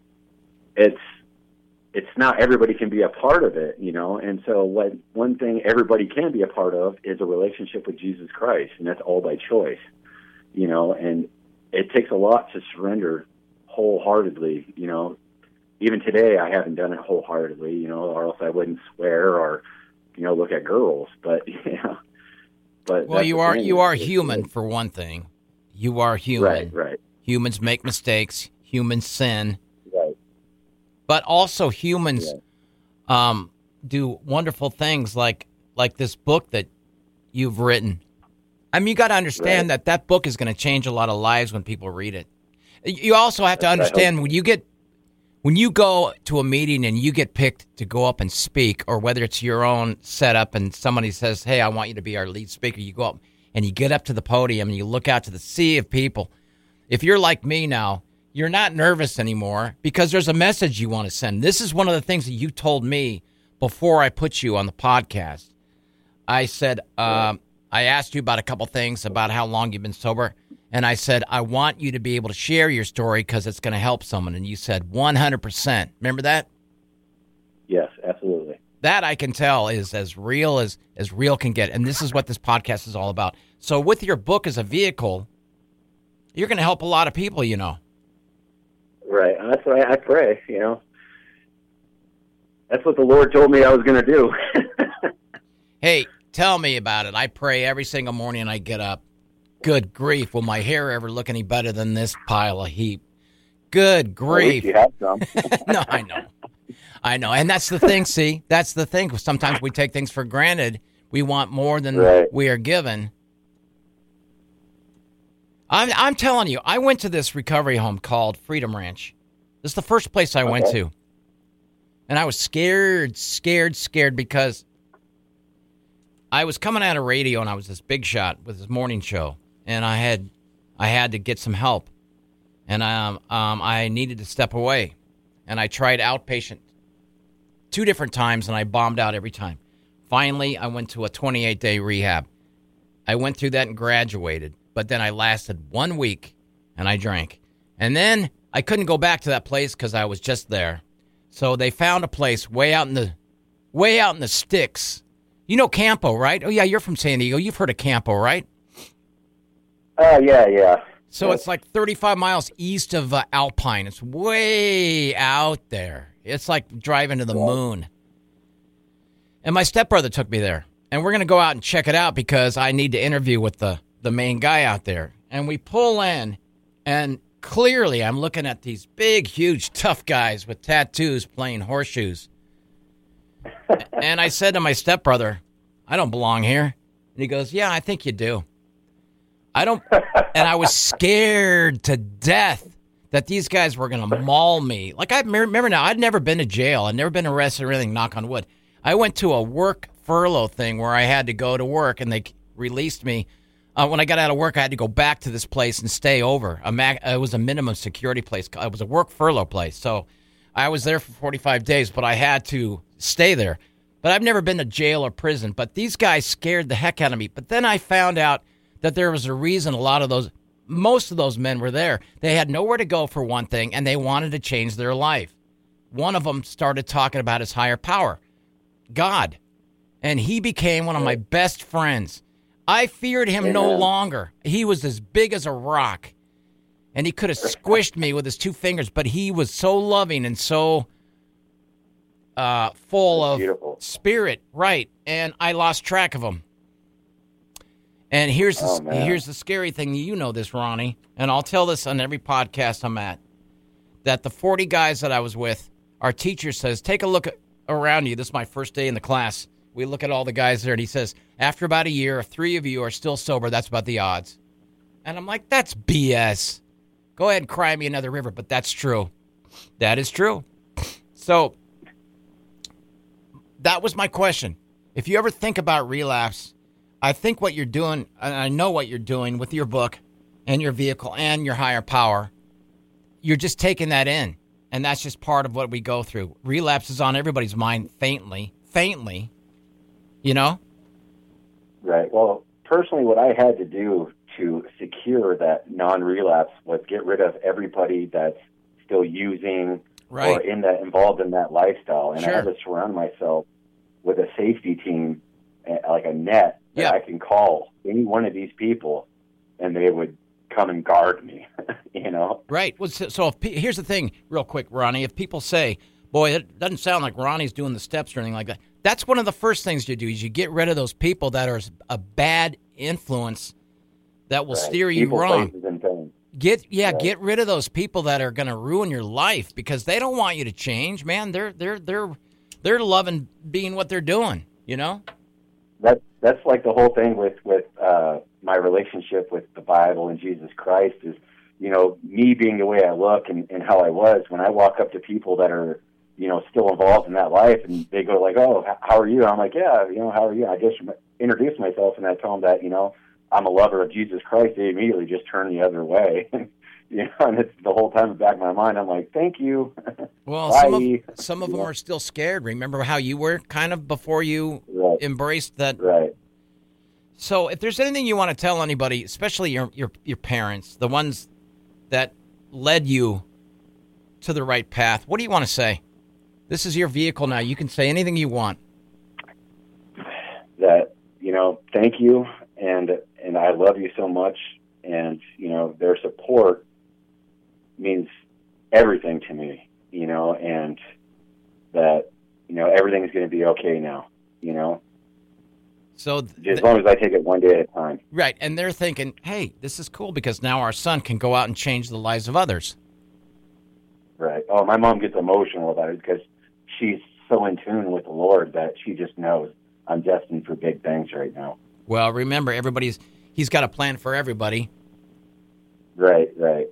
it's not everybody can be a part of it, And so one thing everybody can be a part of is a relationship with Jesus Christ. And that's all by choice, and it takes a lot to surrender wholeheartedly, Even today, I haven't done it wholeheartedly, or else I wouldn't swear or, look at girls. But, but well, you are human for one thing. You are human. Right. Humans make mistakes. Humans sin. Right. But also humans do wonderful things like this book that you've written. I mean, you got to understand that book is going to change a lot of lives when people read it. You also have to understand when you go to a meeting and you get picked to go up and speak, or whether it's your own setup and somebody says, hey, I want you to be our lead speaker, you go up and you get up to the podium and you look out to the sea of people. If you're like me now, you're not nervous anymore because there's a message you want to send. This is one of the things that you told me before I put you on the podcast. I said, I asked you about a couple things about how long you've been sober. And I said, I want you to be able to share your story because it's going to help someone. And you said 100%. Remember that? Yes, absolutely. That I can tell is as real can get. And this is what this podcast is all about. So with your book as a vehicle, you're going to help a lot of people, Right. And that's what I pray, That's what the Lord told me I was going to do. Hey, tell me about it. I pray every single morning I get up. Good grief. Will my hair ever look any better than this pile of heap? Good grief. You have some. No, I know. And that's the thing, see? That's the thing. Sometimes we take things for granted. We want more than we are given. I'm telling you, I went to this recovery home called Freedom Ranch. This is the first place I went to. And I was scared because I was coming out of radio and I was this big shot with this morning show. And I had to get some help, and I needed to step away, and I tried outpatient 2 different times, and I bombed out every time. Finally, I went to a 28-day rehab. I went through that and graduated, but then I lasted 1 week, and I drank, and then I couldn't go back to that place because I was just there. So they found a place way out in the sticks. You know Campo, right? Oh yeah, you're from San Diego. You've heard of Campo, right? Yeah. So it's like 35 miles east of Alpine. It's way out there. It's like driving to the moon. And my stepbrother took me there. And we're going to go out and check it out because I need to interview with the main guy out there. And we pull in, and clearly I'm looking at these big, huge, tough guys with tattoos playing horseshoes. And I said to my stepbrother, I don't belong here. And he goes, yeah, I think you do. I don't. And I was scared to death that these guys were going to maul me. Like, I remember now, I'd never been to jail. I'd never been arrested or anything, knock on wood. I went to a work furlough thing where I had to go to work, and they released me. When I got out of work, I had to go back to this place and stay over. It was a minimum security place. It was a work furlough place. So I was there for 45 days, but I had to stay there. But I've never been to jail or prison. But these guys scared the heck out of me. But then I found out that there was a reason most of those men were there. They had nowhere to go, for one thing, and they wanted to change their life. One of them started talking about his higher power, God. And he became one of my best friends. I feared him no longer. He was as big as a rock. And he could have squished me with his 2 fingers, but he was so loving and so full of spirit. Right. And I lost track of him. And here's the scary thing. You know this, Ronnie, and I'll tell this on every podcast I'm at, that the 40 guys that I was with, our teacher says, take a look around you. This is my first day in the class. We look at all the guys there, and he says, after about a year, if 3 of you are still sober, that's about the odds. And I'm like, that's BS. Go ahead and cry me another river, but that's true. That is true. So that was my question. If you ever think about relapse, I think what you're doing, and I know what you're doing with your book and your vehicle and your higher power, you're just taking that in, and that's just part of what we go through. Relapse is on everybody's mind faintly, you know? Right. Well, personally, what I had to do to secure that non-relapse was get rid of everybody that's still using or involved in that lifestyle. And I had to surround myself with a safety team, like a net, that I can call any one of these people, and they would come and guard me, you know? Right. Well, so here's the thing, real quick, Ronnie. If people say, boy, it doesn't sound like Ronnie's doing the steps or anything like that, that's one of the first things you do is you get rid of those people that are a bad influence that will steer you wrong. Get rid of those people that are going to ruin your life because they don't want you to change, man. They're loving being what they're doing, you know? That's like the whole thing with my relationship with the Bible and Jesus Christ is, you know, me being the way I look and how I was. When I walk up to people that are, you know, still involved in that life, and they go like, "Oh, how are you?" I'm like, "Yeah, you know, how are you?" I just introduce myself and I tell them that, you know, I'm a lover of Jesus Christ. They immediately just turn the other way. You know, and it's the whole time in the back of my mind, I'm like, thank you. Well, some of them are still scared. Remember how you were kind of before you embraced that. Right. So if there's anything you want to tell anybody, especially your parents, the ones that led you to the right path, what do you want to say? This is your vehicle now. You can say anything you want. That, you know, thank you, and I love you so much, and, you know, their support means everything to me, you know, and that, you know, everything's going to be okay now, you know. So as long as I take it one day at a time. Right, and they're thinking, hey, this is cool because now our son can go out and change the lives of others. Right. Oh, my mom gets emotional about it because she's so in tune with the Lord that she just knows I'm destined for big things right now. Well, remember, he's got a plan for everybody. Right.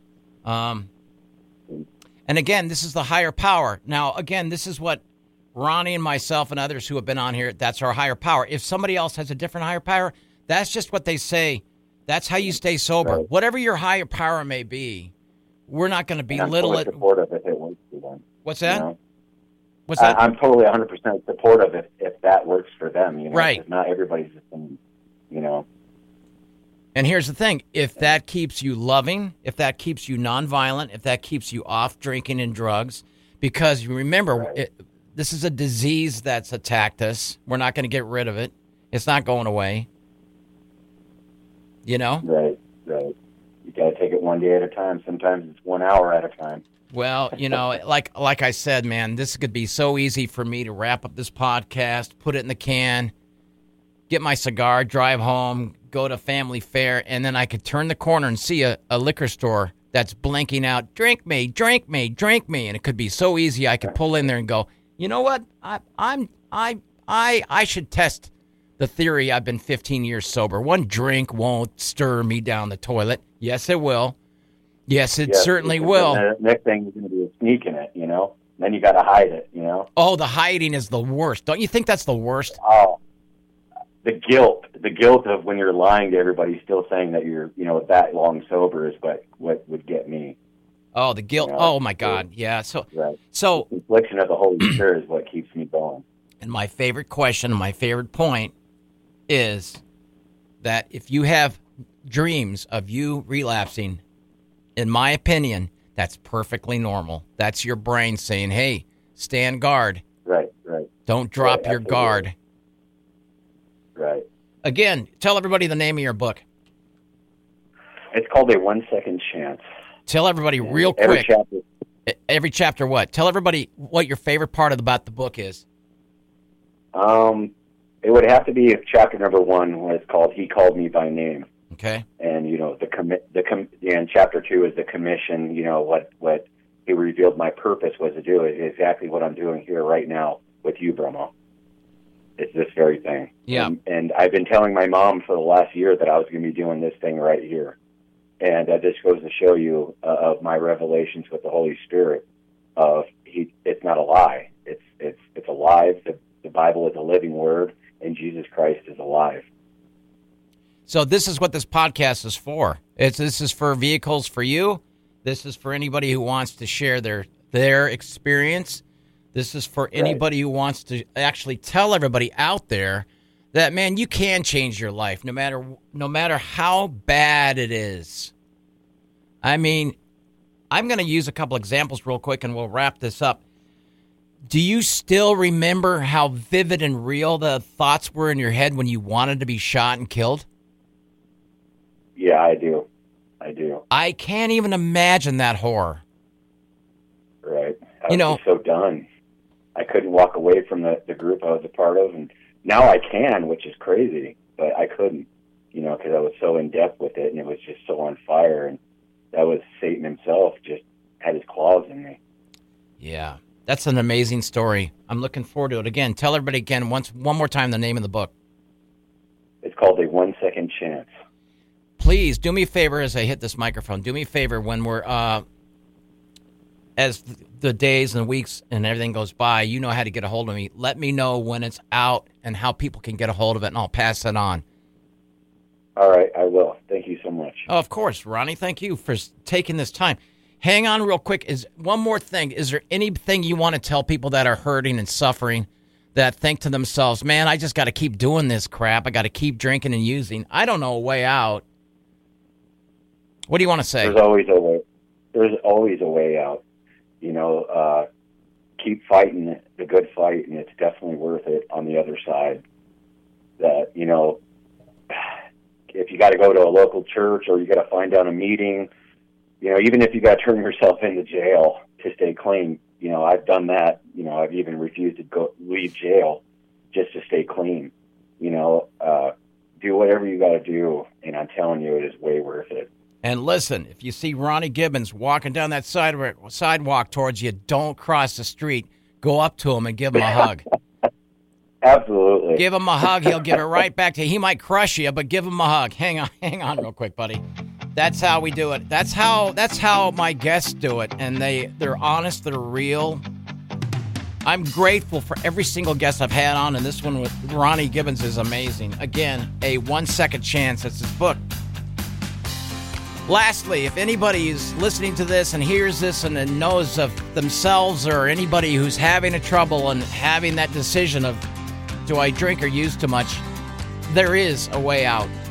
And again, this is the higher power. Now, again, this is what Ronnie and myself and others who have been on here, that's our higher power. If somebody else has a different higher power, that's just what they say. That's how you stay sober. Right. Whatever your higher power may be, we're not going to belittle it. I'm totally supportive if it works for them. What's that? You know? What's that? I'm totally 100% supportive if that works for them. You know? Right. Not everybody's the same, you know. And here's the thing. If that keeps you loving, if that keeps you nonviolent, if that keeps you off drinking and drugs, because you remember, this is a disease that's attacked us. We're not going to get rid of it. It's not going away. You know? Right. You got to take it one day at a time. Sometimes it's 1 hour at a time. Well, you know, like I said, man, this could be so easy for me to wrap up this podcast, put it in the can, get my cigar, drive home, go to family fare, and then I could turn the corner and see a liquor store that's blinking out, drink me, drink me, drink me. And it could be so easy I could pull in there and go, you know what? I should test the theory. I've been 15 years sober. One drink won't stir me down the toilet. Yes, it will. Yes, it certainly will. The next thing is going to be a sneak in it, you know? Then you got to hide it, you know? Oh, the hiding is the worst. Don't you think that's the worst? Oh, the guilt of when you're lying to everybody, still saying that you're, you know, that long sober is what would get me. Oh, the guilt. You know? Oh my God. Yeah. So the infliction of the Holy Spirit is what keeps me going. And my favorite question, my favorite point is that if you have dreams of you relapsing, in my opinion, that's perfectly normal. That's your brain saying, hey, stand guard. Right. Don't drop your guard. Right. Again, tell everybody the name of your book. It's called A 1 Second Chance. Tell everybody real quick. Every chapter what? Tell everybody what your favorite part about the book is. It would have to be chapter number 1, when it's called He Called Me by Name. Okay. And, you know, and chapter 2 is the commission, you know, what he revealed my purpose was to do is exactly what I'm doing here right now with you, Bromo. It's this very thing. Yeah. And I've been telling my mom for the last year that I was going to be doing this thing right here. And this goes to show you of my revelations with the Holy Spirit of it's not a lie. It's alive. The Bible is a living word, and Jesus Christ is alive. So this is what this podcast is for. This is for vehicles for you. This is for anybody who wants to share their experience. This is for anybody who wants to actually tell everybody out there that, man, you can change your life no matter how bad it is. I mean, I'm going to use a couple examples real quick and we'll wrap this up. Do you still remember how vivid and real the thoughts were in your head when you wanted to be shot and killed? Yeah, I do. I can't even imagine that horror. Right. I was just so done. I couldn't walk away from the group I was a part of, and now I can, which is crazy, but I couldn't, you know, because I was so in depth with it, and it was just so on fire, and that was Satan himself just had his claws in me. Yeah, that's an amazing story. I'm looking forward to it. Again, tell everybody again one more time the name of the book. It's called A 1 Second Chance. Please do me a favor as I hit this microphone. Do me a favor when we're, as the days and weeks and everything goes by, you know how to get a hold of me. Let me know when it's out and how people can get a hold of it, and I'll pass it on. All right, I will. Thank you so much. Oh, of course, Ronnie. Thank you for taking this time. Hang on real quick. One more thing. Is there anything you want to tell people that are hurting and suffering that think to themselves, man, I just got to keep doing this crap. I got to keep drinking and using. I don't know a way out. What do you want to say? There's always a way. There's always a way out. You know, keep fighting the good fight, and it's definitely worth it on the other side. That, you know, if you got to go to a local church or you got to find out a meeting, you know, even if you got to turn yourself into jail to stay clean, you know, I've done that. You know, I've even refused to leave jail just to stay clean. You know, do whatever you got to do, and I'm telling you, it is way worth it. And listen, if you see Ronnie Gibbons walking down that sidewalk towards you, don't cross the street. Go up to him and give him a hug. Absolutely. Give him a hug. He'll give it right back to you. He might crush you, but give him a hug. Hang on real quick, buddy. That's how we do it. That's how my guests do it. And they're honest, they're real. I'm grateful for every single guest I've had on, and this one with Ronnie Gibbons is amazing. Again, A 1 Second Chance. It's his book. Lastly, if anybody is listening to this and hears this and then knows of themselves or anybody who's having a trouble and having that decision of, do I drink or use too much? There is a way out.